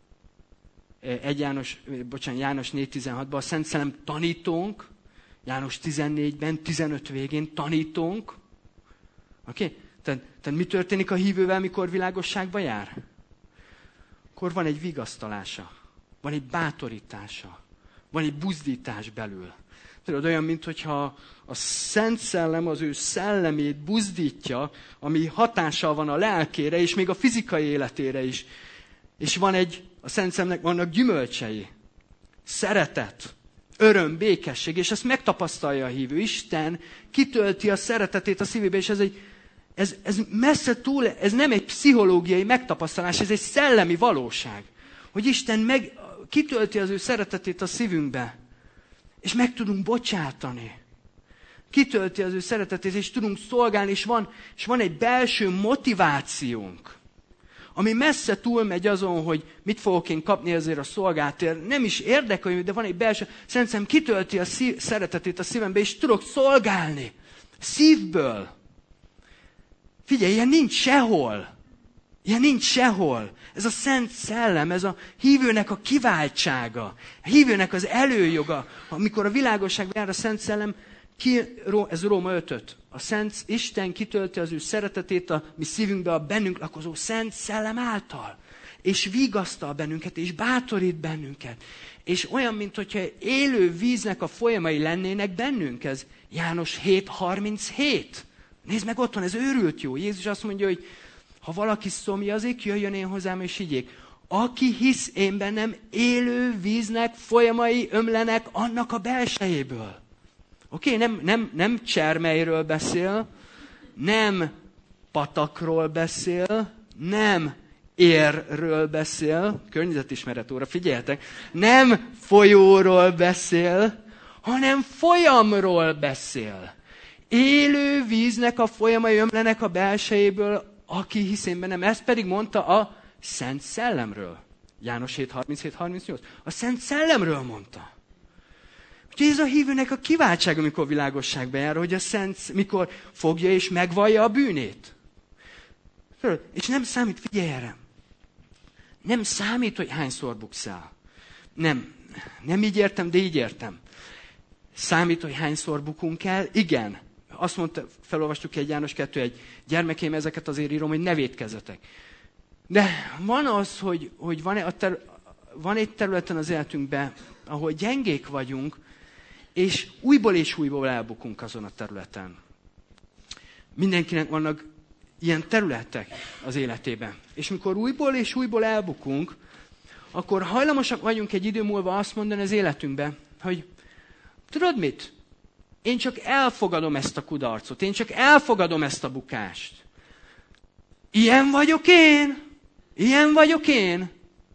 János 4:16-ban, a Szent Szellem tanítónk, János 14-ben, 15 végén tanítónk. Oké? Tehát mi történik a hívővel, mikor világosságba jár? Akkor van egy vigasztalása, van egy bátorítása, van egy buzdítás belül. Tudod, olyan, mintha a Szent Szellem az ő szellemét buzdítja, ami hatással van a lelkére, és még a fizikai életére is. És a Szent Szellemnek vannak gyümölcsei. Szeretet, öröm, békesség, és ezt megtapasztalja a hívő. Isten kitölti a szeretetét a szívébe, és ez messze túl, ez nem egy pszichológiai megtapasztalás, ez egy szellemi valóság. Hogy Isten kitölti az ő szeretetét a szívünkbe, és meg tudunk bocsátani. Kitölti az ő szeretetét, és tudunk szolgálni, és van egy belső motivációnk, ami messze túlmegy azon, hogy mit fogok én kapni ezért a szolgálatért. Nem is érdekel, de van egy belső, Szent Szellem kitölti a szeretetét a szívembe, és tudok szolgálni. Szívből. Figyelj, ilyen nincs sehol. Ilyen nincs sehol. Ez a Szent Szellem, ez a hívőnek a kiváltsága, a hívőnek az előjoga. Amikor a világosságban jár a Szent Szellem, ez Róma 5. A Szent Isten kitölti az ő szeretetét a mi szívünkbe, a bennünk lakozó Szent Szellem által. És vigasztal bennünket, és bátorít bennünket. És olyan, mintha élő víznek a folyamai lennének bennünk. Ez János 7:37. Nézd meg, ott van, ez őrült jó. Jézus azt mondja, hogy ha valaki szomjazik, jöjjön én hozzám és higgyék. Aki hisz én bennem, élő víznek folyamai ömlenek annak a belsejéből. Oké, nem csermelyről beszél, nem patakról beszél, nem érről beszél, környezetismeret óra, figyeljetek, nem folyóról beszél, hanem folyamról beszél. Élő víznek a folyamai ömlenek a belsejéből, aki hisz én bennem. Ezt pedig mondta a Szent Szellemről. János 7:37-38. A Szent Szellemről mondta. Úgyhogy ez a hívőnek a kiváltság, amikor világosságba jár, hogy a Szent mikor fogja és megvallja a bűnét. És nem számít, figyelj erre. Nem számít, hogy hányszor bukszál. Nem így értem, de így értem. Számít, hogy hányszor bukunk el? Igen. Azt mondta, felolvastuk 1 János 2:1. Gyermekeim, ezeket azért írom, hogy ne vétkezzetek. De van az, hogy van egy területen az életünkben, ahol gyengék vagyunk, és újból elbukunk azon a területen. Mindenkinek vannak ilyen területek az életében. És mikor újból elbukunk, akkor hajlamosak vagyunk egy idő múlva azt mondani az életünkben, hogy tudod mit? Én csak elfogadom ezt a kudarcot, én csak elfogadom ezt a bukást. Ilyen vagyok én.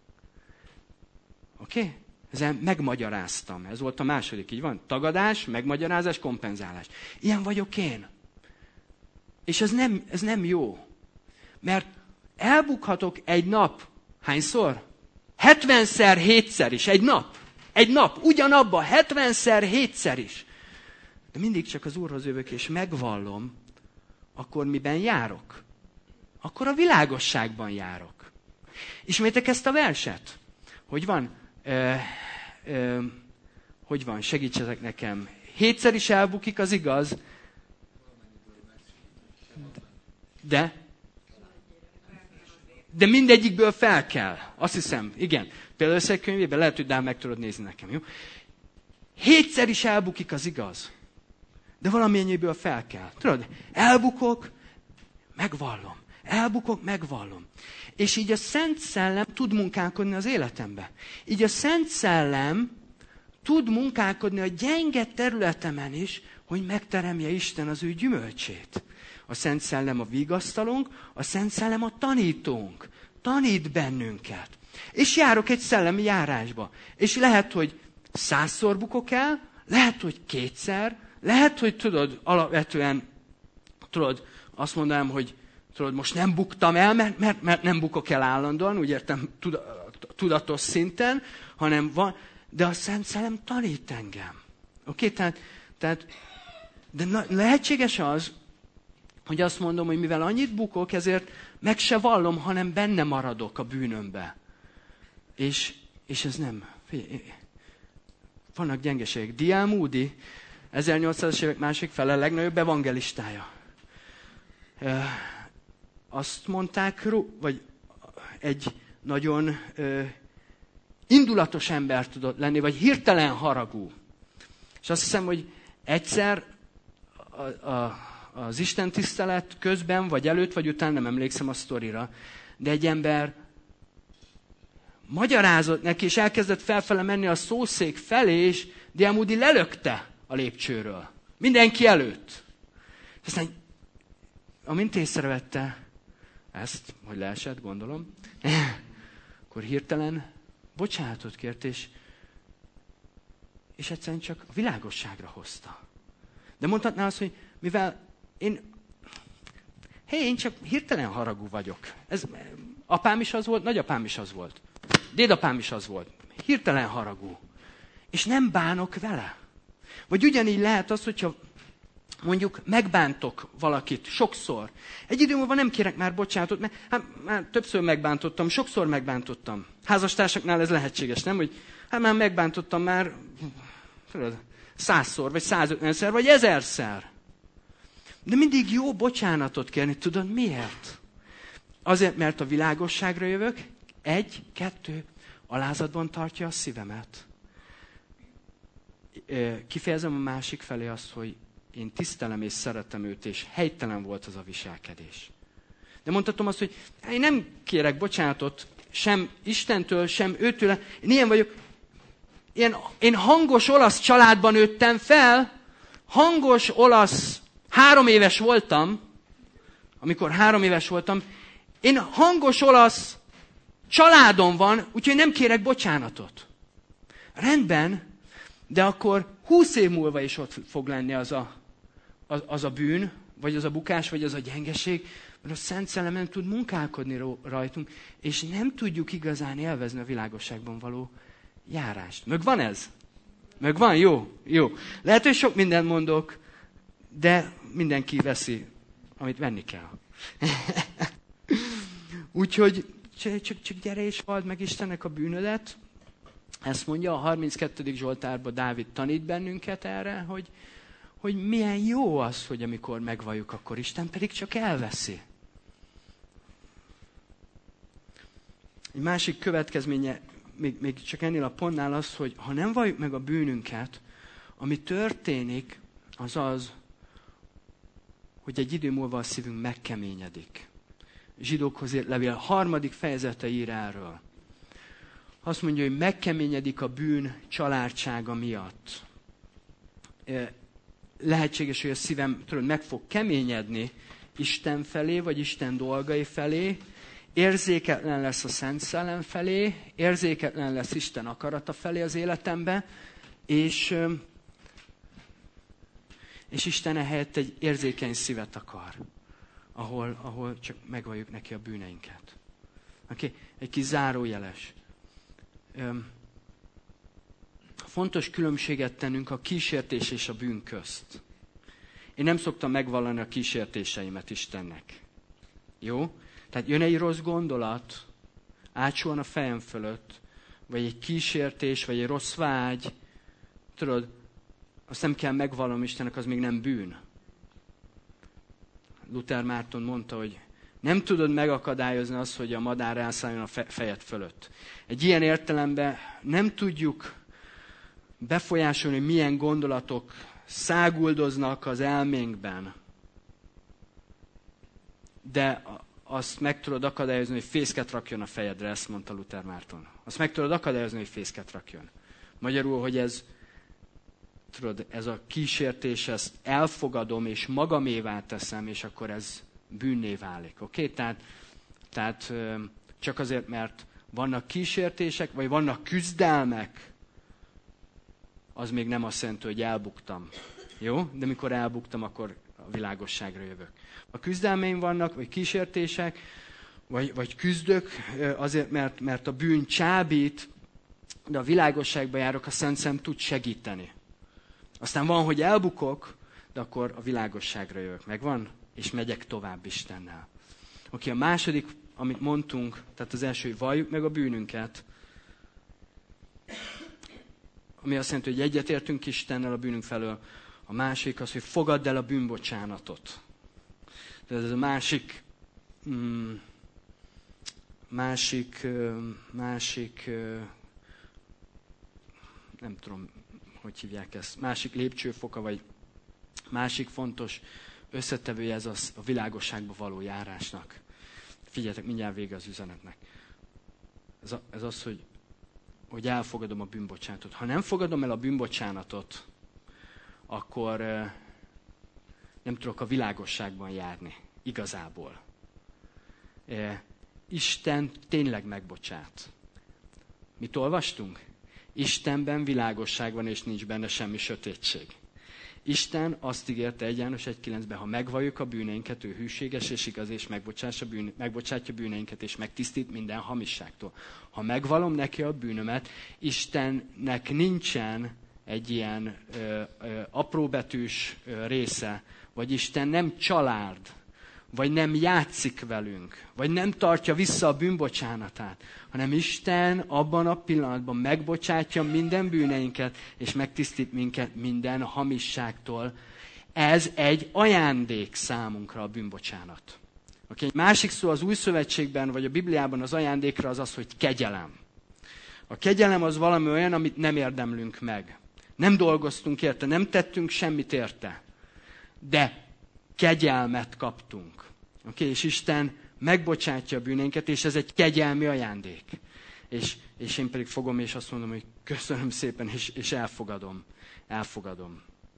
Oké? Ezzel megmagyaráztam. Ez volt a második, így van? Tagadás, megmagyarázás, kompenzálás. Ilyen vagyok én. És ez nem jó. Mert elbukhatok egy nap. Hányszor? 70-szer, 7-szer is. Egy nap. Ugyanabba 70-szer, 7-szer is. De mindig csak az Úrhoz jövök és megvallom, akkor miben járok? Akkor a világosságban járok. Ismétek ezt a verset? Hogy van? Hogy van? Segítsetek nekem. 7-szer is elbukik, az igaz. De mindegyikből fel kell. Azt hiszem, igen. Például összekönyvében lehet, hogy Dán meg tudod nézni nekem, jó? 7-szer is elbukik, az igaz. De valamennyiből fel kell. Tudod, elbukok, megvallom. Elbukok, megvallom. És így a Szent Szellem tud munkálkodni az életembe. Így a Szent Szellem tud munkálkodni a gyenge területemen is, hogy megteremje Isten az ő gyümölcsét. A Szent Szellem a vigasztalónk, a Szent Szellem a tanítónk. Tanít bennünket. És járok egy szellemi járásba. És lehet, hogy 100-szor bukok el, lehet, hogy 2-szer, lehet, hogy tudod, alapvetően, tudod, azt mondanám, hogy tudod, most nem buktam el, mert nem bukok el állandóan, úgy értem, tudatos szinten, hanem van, de a Szent Szellem tanít engem. Oké? Tehát de lehetséges az, hogy azt mondom, hogy mivel annyit bukok, ezért meg se vallom, hanem benne maradok a bűnömbe. És ez nem. Vannak gyengeségek. D.L. Moody, 1800-as évek másik fele, legnagyobb evangelistája. Azt mondták, vagy egy nagyon indulatos ember tudott lenni, vagy hirtelen haragú. És azt hiszem, hogy egyszer az Isten tisztelet közben, vagy előtt, vagy után, nem emlékszem a sztorira, de egy ember magyarázott neki, és elkezdett felfele menni a szószék felé, és D.L. Moody lelökte a lépcsőről. Mindenki előtt. Aztán, amint észrevette ezt, hogy leesett, gondolom, akkor hirtelen bocsánatot kért, és egyszerűen csak a világosságra hozta. De mondhatná azt, hogy mivel én csak hirtelen haragú vagyok. Ez, apám is az volt, nagyapám is az volt. Dédapám is az volt. Hirtelen haragú. És nem bánok vele. Vagy ugyanígy lehet az, hogyha mondjuk megbántok valakit sokszor. Egy idő múlva nem kérek már bocsánatot, mert már többször megbántottam, sokszor megbántottam. Házastársaknál ez lehetséges, nem? Hogy már megbántottam már 100-szor, vagy 150-szer, vagy 1000-szer. De mindig jó bocsánatot kérni. Tudod miért? Azért, mert a világosságra jövök, 1, 2, alázatban tartja a szívemet. Kifejezem a másik felé azt, hogy én tisztelem és szeretem őt, és helytelen volt az a viselkedés. De mondhatom azt, hogy én nem kérek bocsánatot sem Istentől, sem őtől. Én ilyen vagyok. Én hangos olasz családban nőttem fel, hangos olasz, 3 éves voltam, amikor 3 éves voltam, én hangos olasz családom van, úgyhogy nem kérek bocsánatot. Rendben, de akkor 20 év múlva is ott fog lenni az a bűn, vagy az a bukás, vagy az a gyengeség, mert a Szent Szellem nem tud munkálkodni rajtunk, és nem tudjuk igazán élvezni a világosságban való járást. Megvan ez? Megvan? Jó. Lehet, hogy sok mindent mondok, de mindenki veszi, amit venni kell. Úgyhogy csak gyere és vald meg Istennek a bűnödet. Ezt mondja a 32. Zsoltárban Dávid tanít bennünket erre, hogy milyen jó az, hogy amikor megvalljuk, akkor Isten pedig csak elveszi. Egy másik következménye még csak ennél a pontnál az, hogy ha nem valljuk meg a bűnünket, ami történik, az az, hogy egy idő múlva a szívünk megkeményedik. Zsidókhoz írt levél 3. fejezete ír erről. Azt mondja, hogy megkeményedik a bűn családsága miatt. Lehetséges, hogy a szívem meg fog keményedni Isten felé, vagy Isten dolgai felé, érzéketlen lesz a Szent Szellem felé, érzéketlen lesz Isten akarata felé az életembe, és Isten ehelyett egy érzékeny szívet akar, ahol csak megvalljuk neki a bűneinket. Okay? Egy kis zárójeles. Fontos különbséget tennünk a kísértés és a bűn közt. Én nem szoktam megvallani a kísértéseimet Istennek. Jó? Tehát jön egy rossz gondolat, átsuhan a fejem fölött, vagy egy kísértés, vagy egy rossz vágy, tudod, azt nem kell megvallanom Istennek, az még nem bűn. Luther Márton mondta, hogy nem tudod megakadályozni azt, hogy a madár elszálljon a fejed fölött. Egy ilyen értelemben nem tudjuk befolyásolni, hogy milyen gondolatok száguldoznak az elménkben, de azt meg tudod akadályozni, hogy fészket rakjon a fejedre, ezt mondta Luther Márton. Azt meg tudod akadályozni, hogy fészket rakjon. Magyarul, hogy ez a kísértés, ezt elfogadom, és magamévá teszem, és akkor ez bűnné válik. Oké? Tehát csak azért, mert vannak kísértések, vagy vannak küzdelmek, az még nem azt jelenti, hogy elbuktam. Jó? De mikor elbuktam, akkor a világosságra jövök. A küzdelmeim vannak, vagy kísértések, vagy küzdök azért, mert a bűn csábít, de a világosságba járok, a Szent Szellem tud segíteni. Aztán van, hogy elbukok, de akkor a világosságra jövök. Megvan? És megyek tovább Istennel. Oké, a második, amit mondtunk, tehát az első, hogy valljuk meg a bűnünket, ami azt jelenti, hogy egyetértünk Istennel a bűnünk felől. A másik az, hogy fogadd el a bűnbocsánatot. Tehát ez a másik, nem tudom, hogy hívják ezt, másik lépcsőfoka, vagy másik fontos összetevője ez a világosságba való járásnak. Figyeljetek, mindjárt vége az üzenetnek. Ez az, hogy elfogadom a bűnbocsánatot. Ha nem fogadom el a bűnbocsánatot, akkor nem tudok a világosságban járni. Igazából. Isten tényleg megbocsát. Mit olvastunk? Istenben világosság van, és nincs benne semmi sötétség. Isten azt ígérte 1 János 1.9-ben, ha megvalljuk a bűneinket, ő hűséges és igaz, és megbocsátja bűneinket, és megtisztít minden hamisságtól. Ha megvallom neki a bűnömet, Istennek nincsen egy ilyen apróbetűs része, vagy Isten nem család, vagy nem játszik velünk, vagy nem tartja vissza a bűnbocsánatát, hanem Isten abban a pillanatban megbocsátja minden bűneinket, és megtisztít minket minden hamisságtól. Ez egy ajándék számunkra a bűnbocsánat. Okay? Egy másik szó az Új Szövetségben, vagy a Bibliában az ajándékra az az, hogy kegyelem. A kegyelem az valami olyan, amit nem érdemlünk meg. Nem dolgoztunk érte, nem tettünk semmit érte. De kegyelmet kaptunk. Okay? És Isten megbocsátja a bűneinket, és ez egy kegyelmi ajándék. És én pedig fogom, és azt mondom, hogy köszönöm szépen, és elfogadom.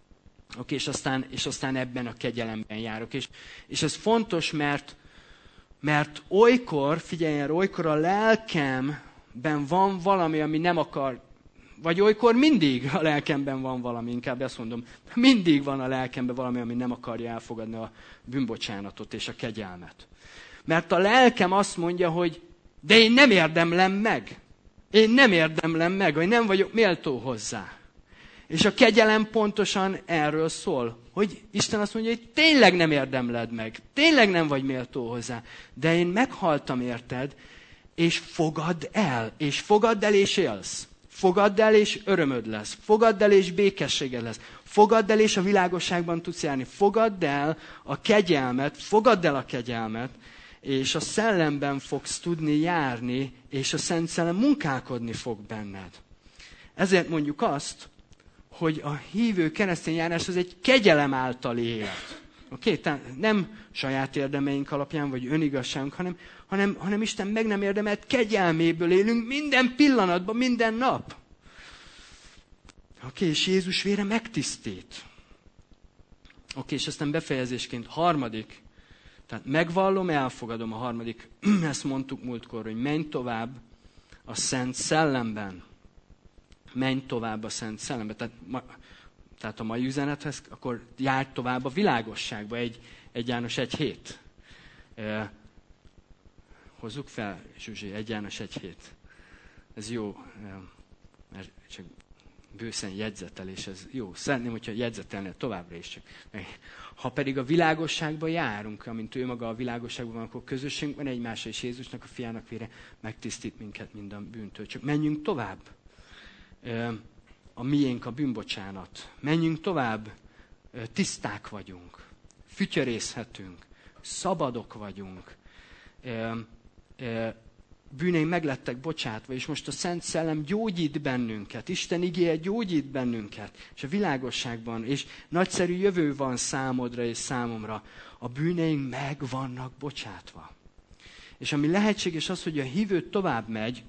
Oké, és aztán ebben a kegyelemben járok. És ez fontos, mert olykor, figyeljen, olykor a lelkemben van valami, ami nem akar, vagy olykor mindig a lelkemben van valami, inkább ezt mondom, mindig van a lelkemben valami, ami nem akarja elfogadni a bűnbocsánatot és a kegyelmet. Mert a lelkem azt mondja, hogy de én nem érdemlem meg. Én nem érdemlem meg, vagy nem vagyok méltó hozzá. És a kegyelem pontosan erről szól, hogy Isten azt mondja, hogy tényleg nem érdemled meg, tényleg nem vagy méltó hozzá, de én meghaltam érted, és fogadd el, és élsz. Fogadd el, és örömöd lesz. Fogadd el, és békességed lesz. Fogadd el, és a világosságban tudsz járni. Fogadd el a kegyelmet, és a szellemben fogsz tudni járni, és a Szent Szellem munkálkodni fog benned. Ezért mondjuk azt, hogy a hívő keresztény járás az egy kegyelem által élet. Oké? Tehát nem saját érdemeink alapján, vagy önigazságunk, hanem Isten meg nem érdemelt kegyelméből élünk minden pillanatban, minden nap. Oké, és Jézus vére megtisztít. Oké, és aztán befejezésként harmadik. Tehát megvallom, elfogadom a harmadik. Ezt mondtuk múltkor, hogy menj tovább a Szent Szellemben. Menj tovább a Szent Szellemben. Tehát a mai üzenethez, akkor járj tovább a világosságba. 1 János 1:7. Hozzuk fel, Zsuzsi, 1 János 1:7. Ez jó, mert csak bőszen jegyzetelés, ez jó. Szeretném, hogyha jegyzetelnél továbbra is csak. Ha pedig a világosságba járunk, amint ő maga a világosságban van, akkor közösségünk van egymásra, és Jézusnak, a fiának vére megtisztít minket minden bűntől. Csak menjünk tovább. A miénk a bűnbocsánat. Menjünk tovább. Tiszták vagyunk. Fütyörészhetünk. Szabadok vagyunk. Bűneink meglettek bocsátva, és most a Szent Szellem gyógyít bennünket. Isten igéje gyógyít bennünket. És a világosságban, és nagyszerű jövő van számodra és számomra. A bűneink meg vannak bocsátva. És ami lehetséges az, hogy a hívő tovább megy,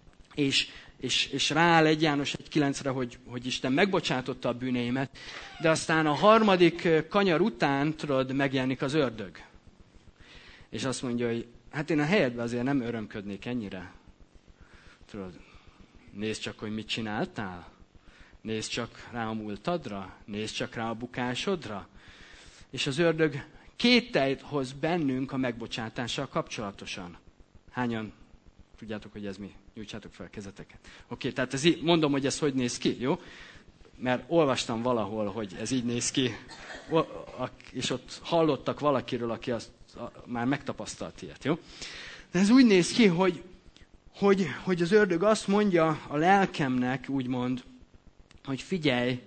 és rááll 1 János 1:9-re, hogy Isten megbocsátotta a bűneimet, de aztán a harmadik kanyar után, tudod, megjelenik az ördög. És azt mondja, hogy hát én a helyedben azért nem örömködnék ennyire. Tudod, nézd csak, hogy mit csináltál. Nézd csak rá a múltadra. Nézd csak rá a bukásodra. És az ördög kételyt hoz bennünk a megbocsátással kapcsolatosan. Hányan tudjátok, hogy ez mi? Nyújtsátok fel a kezeteket. Oké, tehát mondom, hogy ez hogy néz ki, jó? Mert olvastam valahol, hogy ez így néz ki. És ott hallottak valakiről, aki azt már megtapasztalt ilyet, jó? De ez úgy néz ki, hogy az ördög azt mondja a lelkemnek, úgymond, hogy figyelj,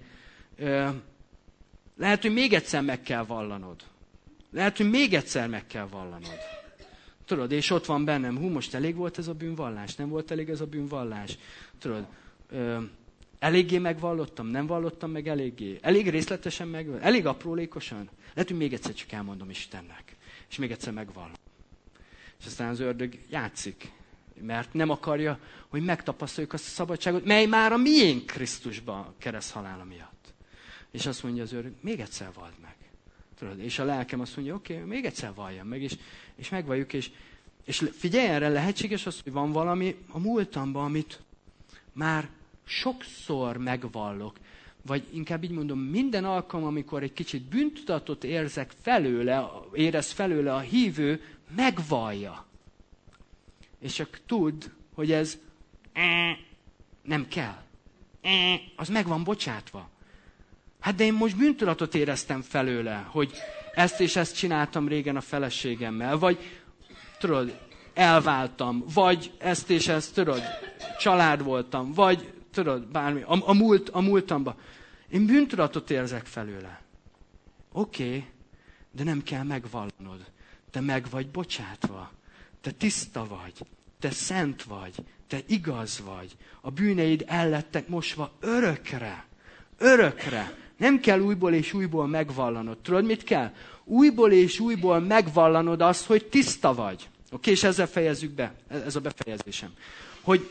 lehet, hogy még egyszer meg kell vallanod. Lehet, hogy még egyszer meg kell vallanod. Tudod, és ott van bennem, most elég volt ez a bűnvallás, nem volt elég ez a bűnvallás. Tudod, eléggé megvallottam, nem vallottam meg eléggé. Elég részletesen megvallottam, elég aprólékosan. Lehet, hogy még egyszer csak elmondom Istennek. És még egyszer megvallom. És aztán az ördög játszik, mert nem akarja, hogy megtapasztaljuk azt a szabadságot, mely már a miénk Krisztusban a kereszthalála miatt. És azt mondja az ördög, még egyszer vald meg. Tudod, és a lelkem azt mondja, oké, még egyszer valljam meg, és megvalljuk, és figyelj erre, lehetséges az, hogy van valami a múltamban, amit már sokszor megvallok, vagy inkább így mondom, minden alkalom, amikor egy kicsit bűntudatot érez felőle a hívő, megvallja. És csak tudd, hogy ez nem kell. Az meg van bocsátva. Hát de én most bűntudatot éreztem felőle, hogy ezt és ezt csináltam régen a feleségemmel, vagy tudod, elváltam, vagy ezt és ezt, tudod, család voltam, vagy tudod, bármi, a múltamban. Én bűntudatot érzek felőle. Oké, de nem kell megvallanod. Te meg vagy bocsátva. Te tiszta vagy. Te szent vagy. Te igaz vagy. A bűneid el lettek mosva örökre. Örökre. Nem kell újból és újból megvallanod. Tudod, mit kell? Újból és újból megvallanod azt, hogy tiszta vagy. Oké, és ezzel fejezzük be. Ez a befejezésem. Hogy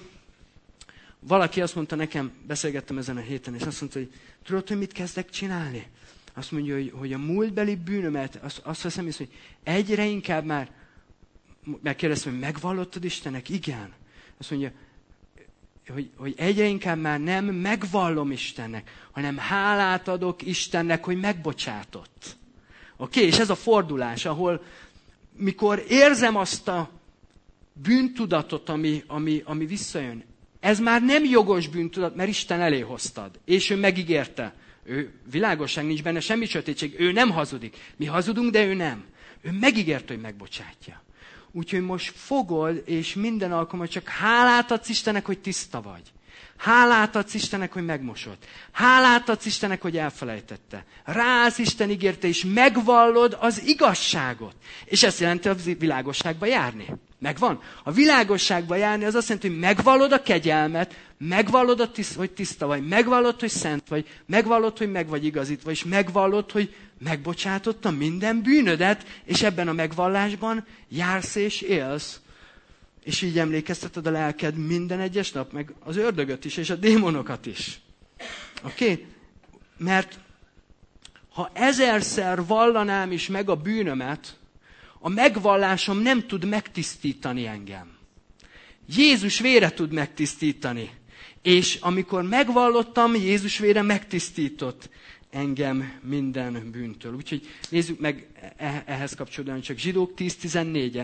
valaki azt mondta nekem, beszélgettem ezen a héten, és azt mondta, hogy tudod, hogy mit kezdek csinálni? Azt mondja, hogy a múltbeli bűnömet, azt veszem észre, hogy egyre inkább már, megkérdeztem, hogy megvallottad Istennek? Igen. Azt mondja, hogy egyre inkább már nem megvallom Istennek, hanem hálát adok Istennek, hogy megbocsátott. Oké? És ez a fordulás, ahol mikor érzem azt a bűntudatot, ami visszajön, ez már nem jogos bűntudat, mert Isten elé hoztad. És ő megígérte. Ő világosság, nincs benne semmi sötétség. Ő nem hazudik. Mi hazudunk, de ő nem. Ő megígérte, hogy megbocsátja. Úgyhogy most fogod, és minden alkalommal csak hálát adsz Istennek, hogy tiszta vagy. Hálát adsz Istennek, hogy megmosod. Hálát adsz Istennek, hogy elfelejtette. Rász Isten ígérte, és megvallod az igazságot. És ezt jelenti a világosságba járni. Megvan? A világosságba járni az azt jelenti, hogy megvallod a kegyelmet, megvallod, hogy tiszta vagy, megvallod, hogy szent vagy, megvallod, hogy meg vagy igazítva, és megvallod, hogy megbocsátottam minden bűnödet, és ebben a megvallásban jársz és élsz. És így emlékezteted a lelked minden egyes nap, meg az ördögöt is, és a démonokat is. Oké? Mert ha 1000-szer vallanám is meg a bűnömet, a megvallásom nem tud megtisztítani engem. Jézus vére tud megtisztítani. És amikor megvallottam, Jézus vére megtisztított engem minden bűntől. Úgyhogy nézzük meg ehhez kapcsolódóan csak Zsidók 10:14-et,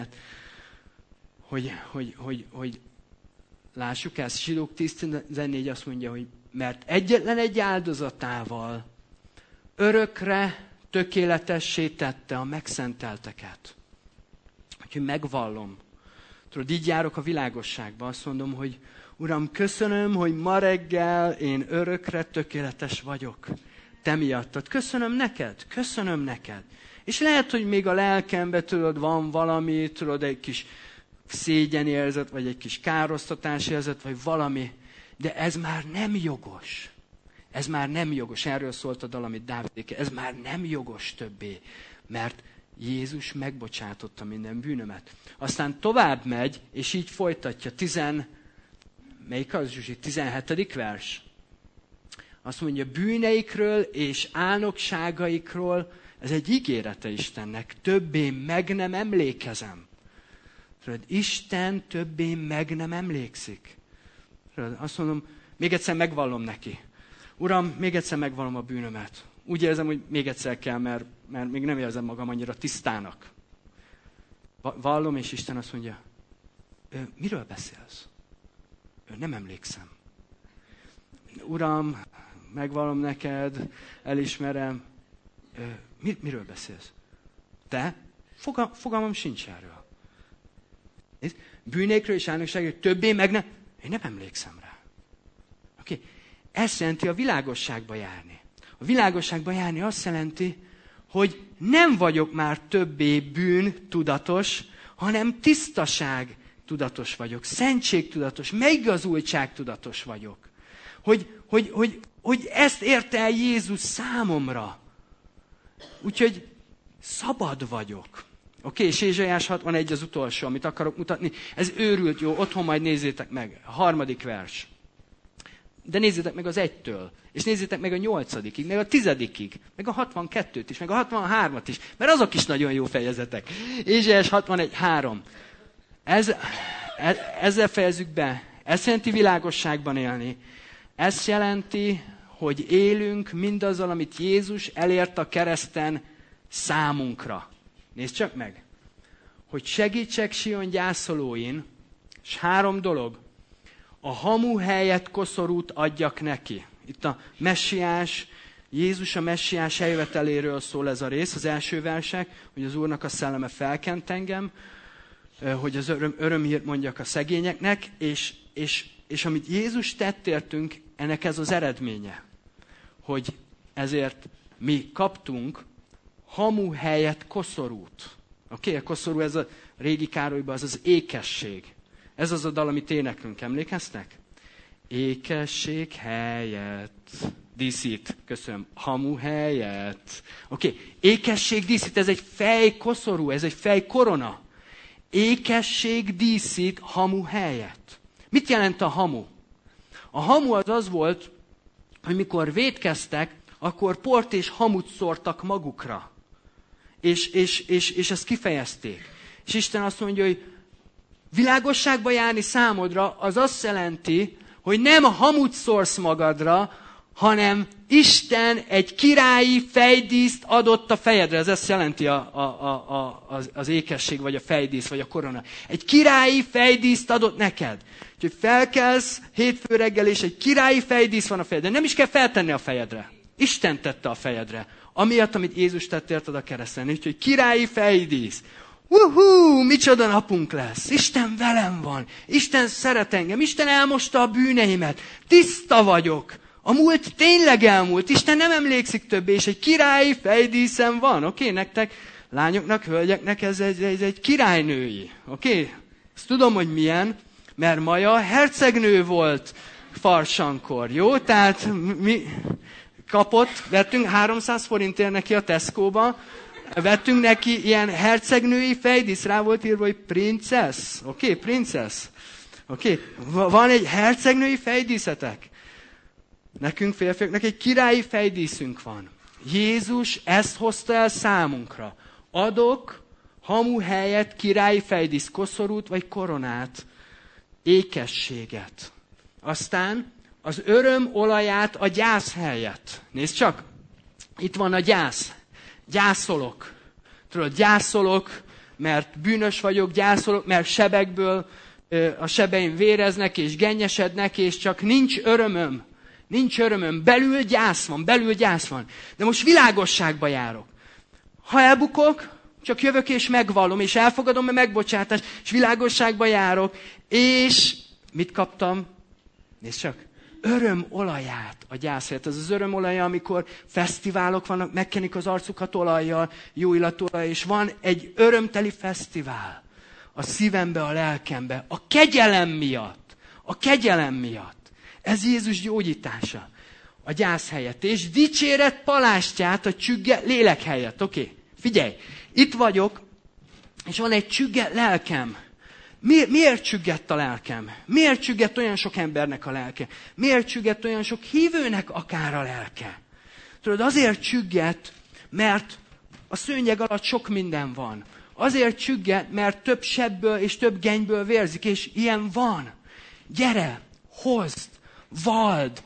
hogy lássuk ezt. Zsidók 10:14 azt mondja, hogy mert egyetlen egy áldozatával örökre tökéletessé tette a megszentelteket. Úgyhogy megvallom. Tudod, így járok a világosságba. Azt mondom, hogy Uram, köszönöm, hogy ma reggel én örökre tökéletes vagyok. Te miattad. Köszönöm neked. Köszönöm neked. És lehet, hogy még a lelkemben, tudod, van valami, tudod, egy kis szégyenérzet, vagy egy kis károsztatásérzet, vagy valami. De ez már nem jogos. Ez már nem jogos. Erről szólt a dal, amit Dávid. Ez már nem jogos többé. Mert Jézus megbocsátotta minden bűnömet. Aztán tovább megy, és így folytatja. Melyik az, Zsuzsi? 17. vers. Azt mondja, bűneikről és álnokságaikról, ez egy ígérete Istennek, többé meg nem emlékezem. Tudod, Isten többé meg nem emlékszik. Tudod, azt mondom, még egyszer megvallom neki. Uram, még egyszer megvallom a bűnömet. Úgy érzem, hogy még egyszer kell, mert még nem érzem magam annyira tisztának. Vallom, és Isten azt mondja, miről beszélsz? Nem emlékszem. Uram, megvallom neked, elismerem. Miről beszélsz? Te? Fogalmam sincs erről. Bűnékről és álnokságról többé meg nem. Én nem emlékszem rá. Oké? Ez jelenti a világosságba járni. A világosságba járni azt jelenti, hogy nem vagyok már többé bűn tudatos, hanem tisztaság tudatos vagyok, szentség tudatos, megigazultság tudatos vagyok. Hogy ezt érte el Jézus számomra. Úgyhogy szabad vagyok. Oké, és Ézsaiás 61 az utolsó, amit akarok mutatni. Ez őrült, jó, otthon majd nézzétek meg. A 3. vers. De nézzétek meg az 1-től. És nézzétek meg a 8-ig, meg a 10-ig, meg a 62-t is, meg a 63-at is. Mert azok is nagyon jó fejezetek. Ézsaiás 61:3. Ezzel fejezzük be. Ez jelenti világosságban élni. Ez jelenti, hogy élünk mindazzal, amit Jézus elért a kereszten számunkra. Nézd csak meg. Hogy segítsek Sion gyászolóin, és 3 dolog. A hamu helyett koszorút adjak neki. Itt a messiás, Jézus a messiás eljöveteléről szól ez a rész, az első versek, hogy az Úrnak a szelleme felkent engem, hogy az örömhírt mondjak a szegényeknek, és amit Jézus tett értünk, ennek ez az eredménye, hogy ezért mi kaptunk hamu helyett koszorút. Oké, a koszorú, ez a régi Károlyban, az ékesség. Ez az a dal, amit éneklünk, emlékeztek? Ékesség helyett díszít, köszönöm, hamu helyett. Oké, ékesség díszít, ez egy fejkoszorú, ez egy fejkorona. Ékesség díszít hamu helyett. Mit jelent a hamu? A hamu az volt, hogy mikor vétkeztek, akkor port és hamut szórtak magukra. És ezt kifejezték. És Isten azt mondja, hogy világosságba járni számodra, az azt jelenti, hogy nem hamut szórsz magadra, hanem Isten egy királyi fejdíszt adott a fejedre. Ez ezt jelenti az ékesség, vagy a fejdísz, vagy a korona. Egy királyi fejdíszt adott neked. Úgyhogy felkelsz hétfő reggel, és egy királyi fejdísz van a fejedre. Nem is kell feltenni a fejedre. Isten tette a fejedre. Amiatt, amit Jézus tett érted a kereszten. Úgyhogy királyi fejdísz. Micsoda napunk lesz. Isten velem van. Isten szeret engem. Isten elmosta a bűneimet. Tiszta vagyok. A múlt tényleg elmúlt. Isten nem emlékszik többé, és egy királyi fejdíszem van. Oké, nektek, lányoknak, hölgyeknek ez egy királynői. Oké? Ezt tudom, hogy milyen, mert Maja hercegnő volt farsankor. Jó? Tehát mi vettünk 300 forintért neki a Tesco-ba, vettünk neki ilyen hercegnői fejdísz, rá volt írva, hogy princess. Oké, princess. Oké, van egy hercegnői fejdíszetek. Nekünk férfiaknak egy királyi fejdíszünk van. Jézus ezt hozta el számunkra. Adok hamu helyett királyi fejdísz, koszorút vagy koronát, ékességet. Aztán az öröm olaját a gyász helyett. Nézd csak, itt van a gyász. Gyászolok. Tudod, gyászolok, mert bűnös vagyok, gyászolok, mert sebekből a sebeim véreznek és gennyesednek, és csak nincs örömöm. Nincs örömöm. Belül gyász van. De most világosságba járok. Ha elbukok, csak jövök és megvallom, és elfogadom a megbocsátást, és világosságba járok, és mit kaptam? Nézd csak. Örömolaját a gyász helyett. Ez az örömolaja, amikor fesztiválok vannak, megkenik az arcukat olajjal, jó illatolaj, és van egy örömteli fesztivál a szívembe, a lelkembe, a kegyelem miatt. Ez Jézus gyógyítása a gyász helyett. És dicséret palástját a csügge lélek helyett. Oké, figyelj, itt vagyok, és van egy csügge lelkem. Miért csüggett a lelkem? Miért csüggett olyan sok embernek a lelke? Miért csüggett olyan sok hívőnek akár a lelke? Tudod, azért csüggett, mert a szőnyeg alatt sok minden van. Azért csüggett, mert több sebből és több gennyből vérzik, és ilyen van. Gyere, hozd, vald,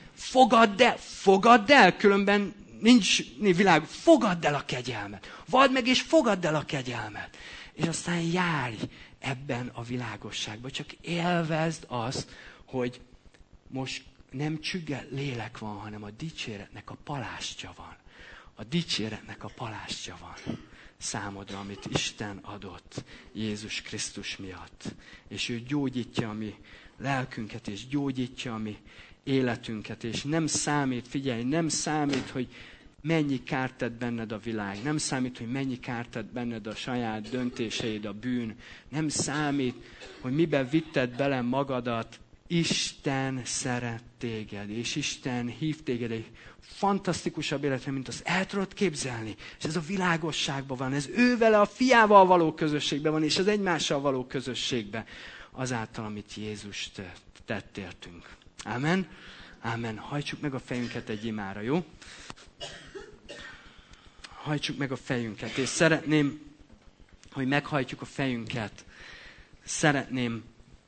fogadd el, különben nincs világ, fogadd el a kegyelmet. Vald meg és fogadd el a kegyelmet. És aztán járj ebben a világosságban. Csak élvezd azt, hogy most nem csügge lélek van, hanem a dicséretnek a palástja van. A dicséretnek a palástja van számodra, amit Isten adott Jézus Krisztus miatt. És ő gyógyítja a mi lelkünket, és gyógyítja a mi életünket, és nem számít, figyelj, nem számít, hogy mennyi kárt tett benned a világ. Nem számít, hogy mennyi kárt tett benned a saját döntéseid, a bűn. Nem számít, hogy miben vitted bele magadat. Isten szeret téged, és Isten hív téged egy fantasztikusabb életre, mint azt el tudod képzelni. És ez a világosságban van, ez ő vele a fiával való közösségben van, és az egymással való közösségben azáltal, amit Jézus tett értünk. Amen? Amen. Hajtsuk meg a fejünket egy imára, jó? Hajtsuk meg a fejünket, és szeretném, hogy meghajtjuk a fejünket. Szeretném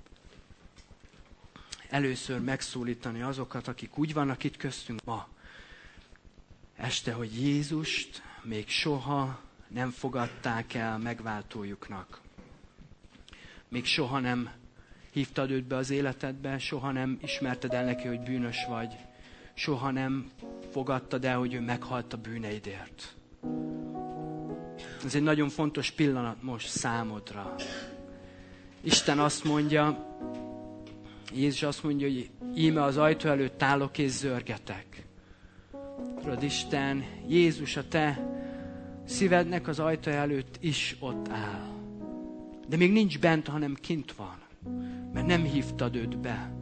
először megszólítani azokat, akik úgy vannak itt köztünk ma este, hogy Jézust még soha nem fogadták el megváltójuknak. Még soha nem hívtad őt be az életedbe, soha nem ismerted el neki, hogy bűnös vagy. Soha nem fogadtad el, hogy ő meghalt a bűneidért. Ez egy nagyon fontos pillanat most számodra. Isten azt mondja, Jézus azt mondja, hogy íme az ajtó előtt állok és zörgetek. Tudod, Isten, Jézus a te szívednek az ajtó előtt is ott áll. De még nincs bent, hanem kint van. Mert nem hívtad őt be.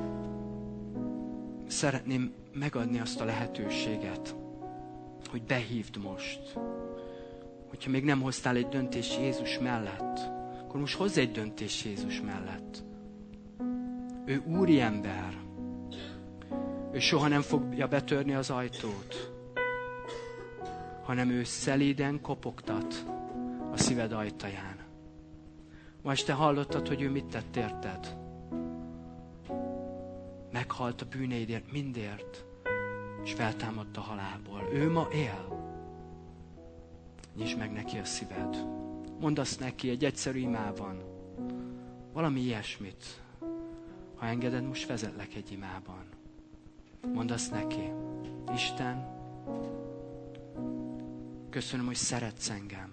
Szeretném megadni azt a lehetőséget, hogy behívd most. Hogyha még nem hoztál egy döntést Jézus mellett, akkor most hozz egy döntést Jézus mellett. Ő úriember. Ő soha nem fogja betörni az ajtót. hanem ő szelíden kopogtat a szíved ajtaján. Ma este hallottad, hogy ő mit tett érted? Meghalt a bűneidért mindért, és feltámadt a halálból. Ő ma él. Nyisd meg neki a szíved. Mondd azt neki egy egyszerű imában. Valami ilyesmit. Ha engeded, most vezetlek egy imában. Mondd azt neki. Isten, köszönöm, hogy szeretsz engem.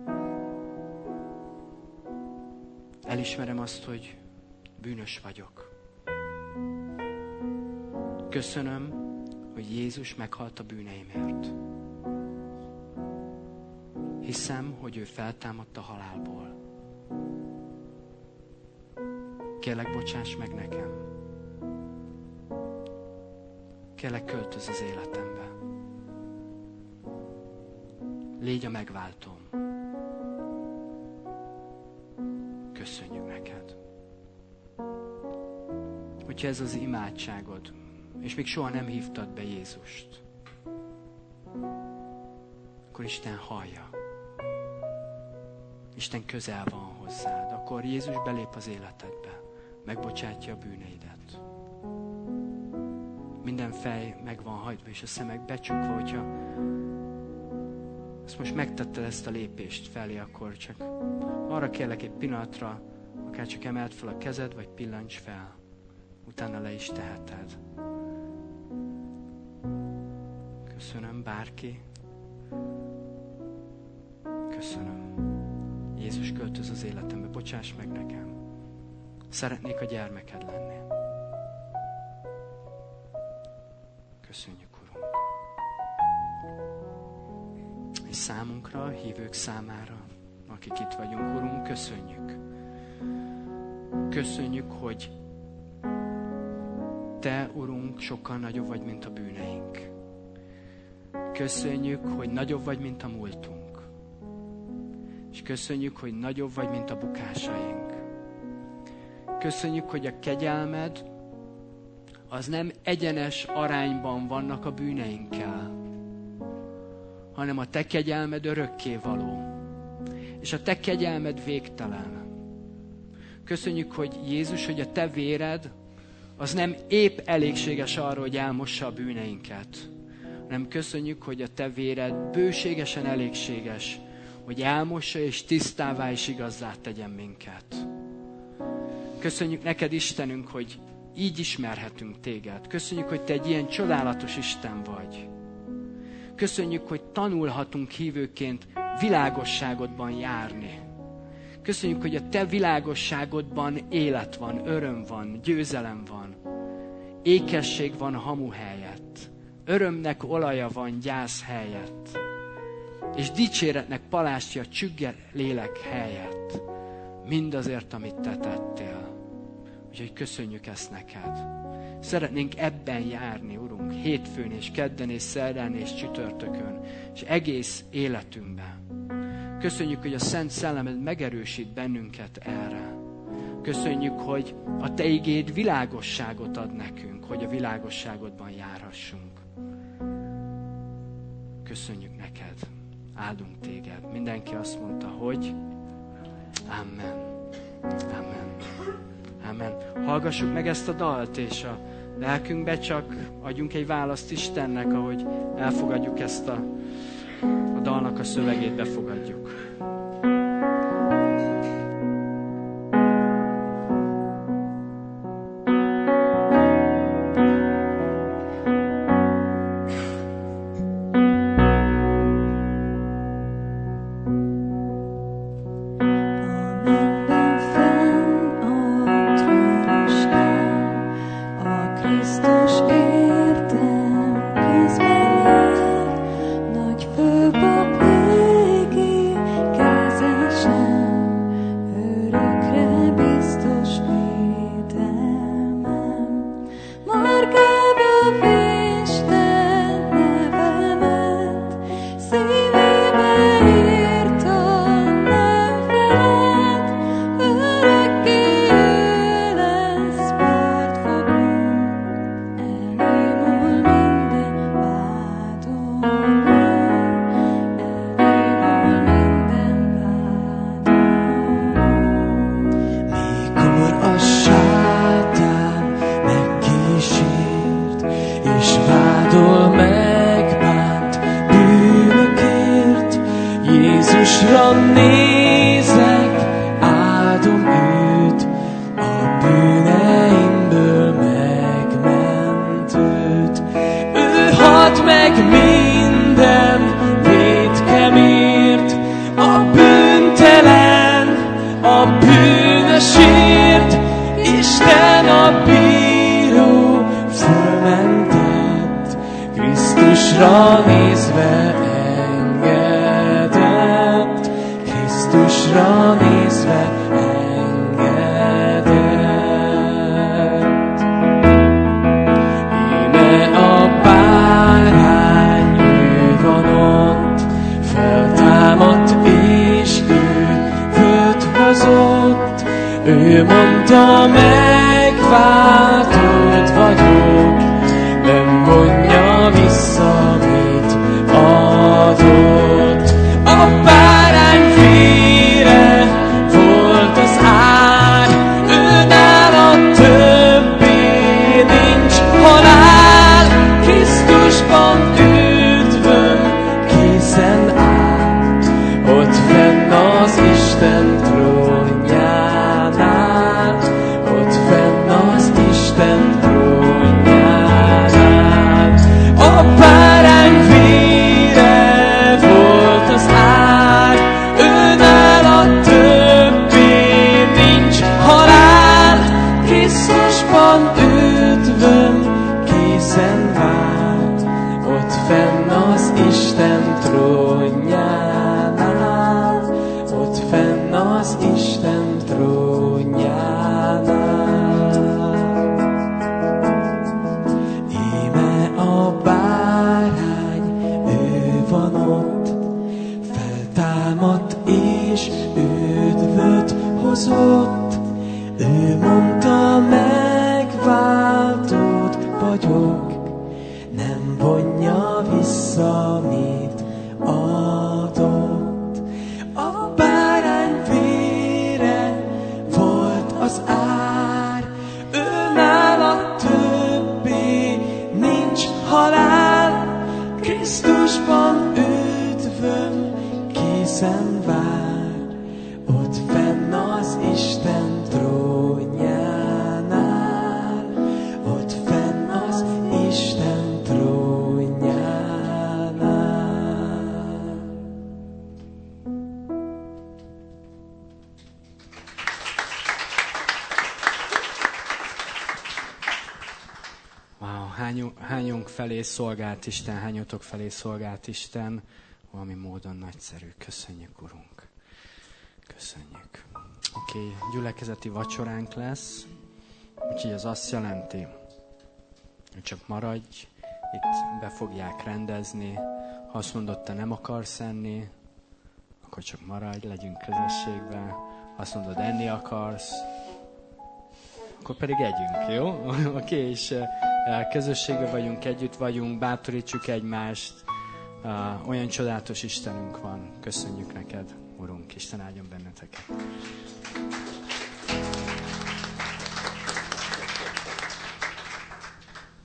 Elismerem azt, hogy bűnös vagyok. Köszönöm, hogy Jézus meghalt a bűneimért. Hiszem, hogy ő feltámadt a halálból. Kérlek, bocsáss meg nekem. Kérlek, költöz az életembe. Légy a megváltóm. Köszönjük neked. Hogyha ez az imádságod, és még soha nem hívtad be Jézust, akkor Isten hallja. Isten közel van hozzád. Akkor Jézus belép az életedbe, megbocsátja a bűneidet. Minden fej meg van hajtva, és a szemek becsukva, hogyha ezt most megtetted ezt a lépést felé, akkor csak arra kérlek egy pillanatra, akár csak emeld fel a kezed, vagy pillancs fel. Utána le is teheted. Köszönöm, bárki. Köszönöm. Jézus, költöz az életembe, bocsáss meg nekem. Szeretnék a gyermeked lenni. Köszönjük, Urunk. És számunkra, a hívők számára, akik itt vagyunk, Urunk, köszönjük. Köszönjük, hogy Te, Urunk, sokkal nagyobb vagy, mint a bűneink. Köszönjük, hogy nagyobb vagy, mint a múltunk. És köszönjük, hogy nagyobb vagy, mint a bukásaink. Köszönjük, hogy a kegyelmed az nem egyenes arányban vannak a bűneinkkel, hanem a Te kegyelmed örökkévaló. És a Te kegyelmed végtelen. Köszönjük, hogy Jézus, hogy a Te véred az nem épp elégséges arra, hogy elmossa a bűneinket, hanem köszönjük, hogy a Te véred bőségesen elégséges, hogy elmossa és tisztává és igazzá tegyen minket. Köszönjük neked, Istenünk, hogy így ismerhetünk téged. Köszönjük, hogy te egy ilyen csodálatos Isten vagy. Köszönjük, hogy tanulhatunk hívőként világosságodban járni. Köszönjük, hogy a te világosságodban élet van, öröm van, győzelem van. Ékesség van hamu helyett. Örömnek olaja van gyász helyett. És dicséretnek palástja csügge lélek helyett. Mindazért, amit te tettél. Úgyhogy köszönjük ezt neked. Szeretnénk ebben járni, Urunk, hétfőn és kedden és szerdán és csütörtökön, és egész életünkben. Köszönjük, hogy a Szent Szellemed megerősít bennünket erre. Köszönjük, hogy a te igéd világosságot ad nekünk, hogy a világosságodban járhassunk. Köszönjük neked. Áldunk téged. Mindenki azt mondta, hogy Amen. Amen. Amen. Hallgassuk meg ezt a dalt, és a lelkünkbe csak adjunk egy választ Istennek, ahogy elfogadjuk ezt a dalnak a szövegét, befogadjuk. Nagy főpap régi Krisztusra nézve engedett, Krisztusra nézve engedett. Íme a bárány, ő van ott, feltámadt és üdvöt hozott. Ő mondta, megváltott vagyok, nem vonja vissza, mit adott. A bárány vére volt az ár, ő nála többé nincs halál. Krisztusban üdvöm készen áll, ott fenn az Isten trónjánál, ott fenn az Isten trónjánál. A bárány vére volt az ár, ő nála többé nincs halál. Krisztusban üdvöm készen vár, ott fenn az Isten trónjánál, ott fenn az Isten trónjánál. Íme a bárány, ő van ott, feltámadt és üdvöt hozott. Ő mondta, megváltott vagyok, nem vonja vissza, mit adott. A bárány vére volt az ár, ő nála többé nincs halál. Krisztusban üdvöm készen vár, ott fenn az Isten trónjánál, ott fenn az Isten trónjánál. Wow, hányunk felé szolgált Isten, hányotok felé szolgált Isten, valami módon nagyszerű. Köszönjük, Urunk. Köszönjük. Oké, gyülekezeti vacsoránk lesz, úgyhogy ez azt jelenti, hogy csak maradj, itt be fogják rendezni. Ha azt mondod, te nem akarsz enni, akkor csak maradj, legyünk közösségben. Ha azt mondod, enni akarsz, akkor pedig együnk, jó? Oké, és közösségben vagyunk, együtt vagyunk, bátorítsuk egymást. Olyan csodálatos Istenünk van. Köszönjük neked, Urunk, Isten áldjon benneteket.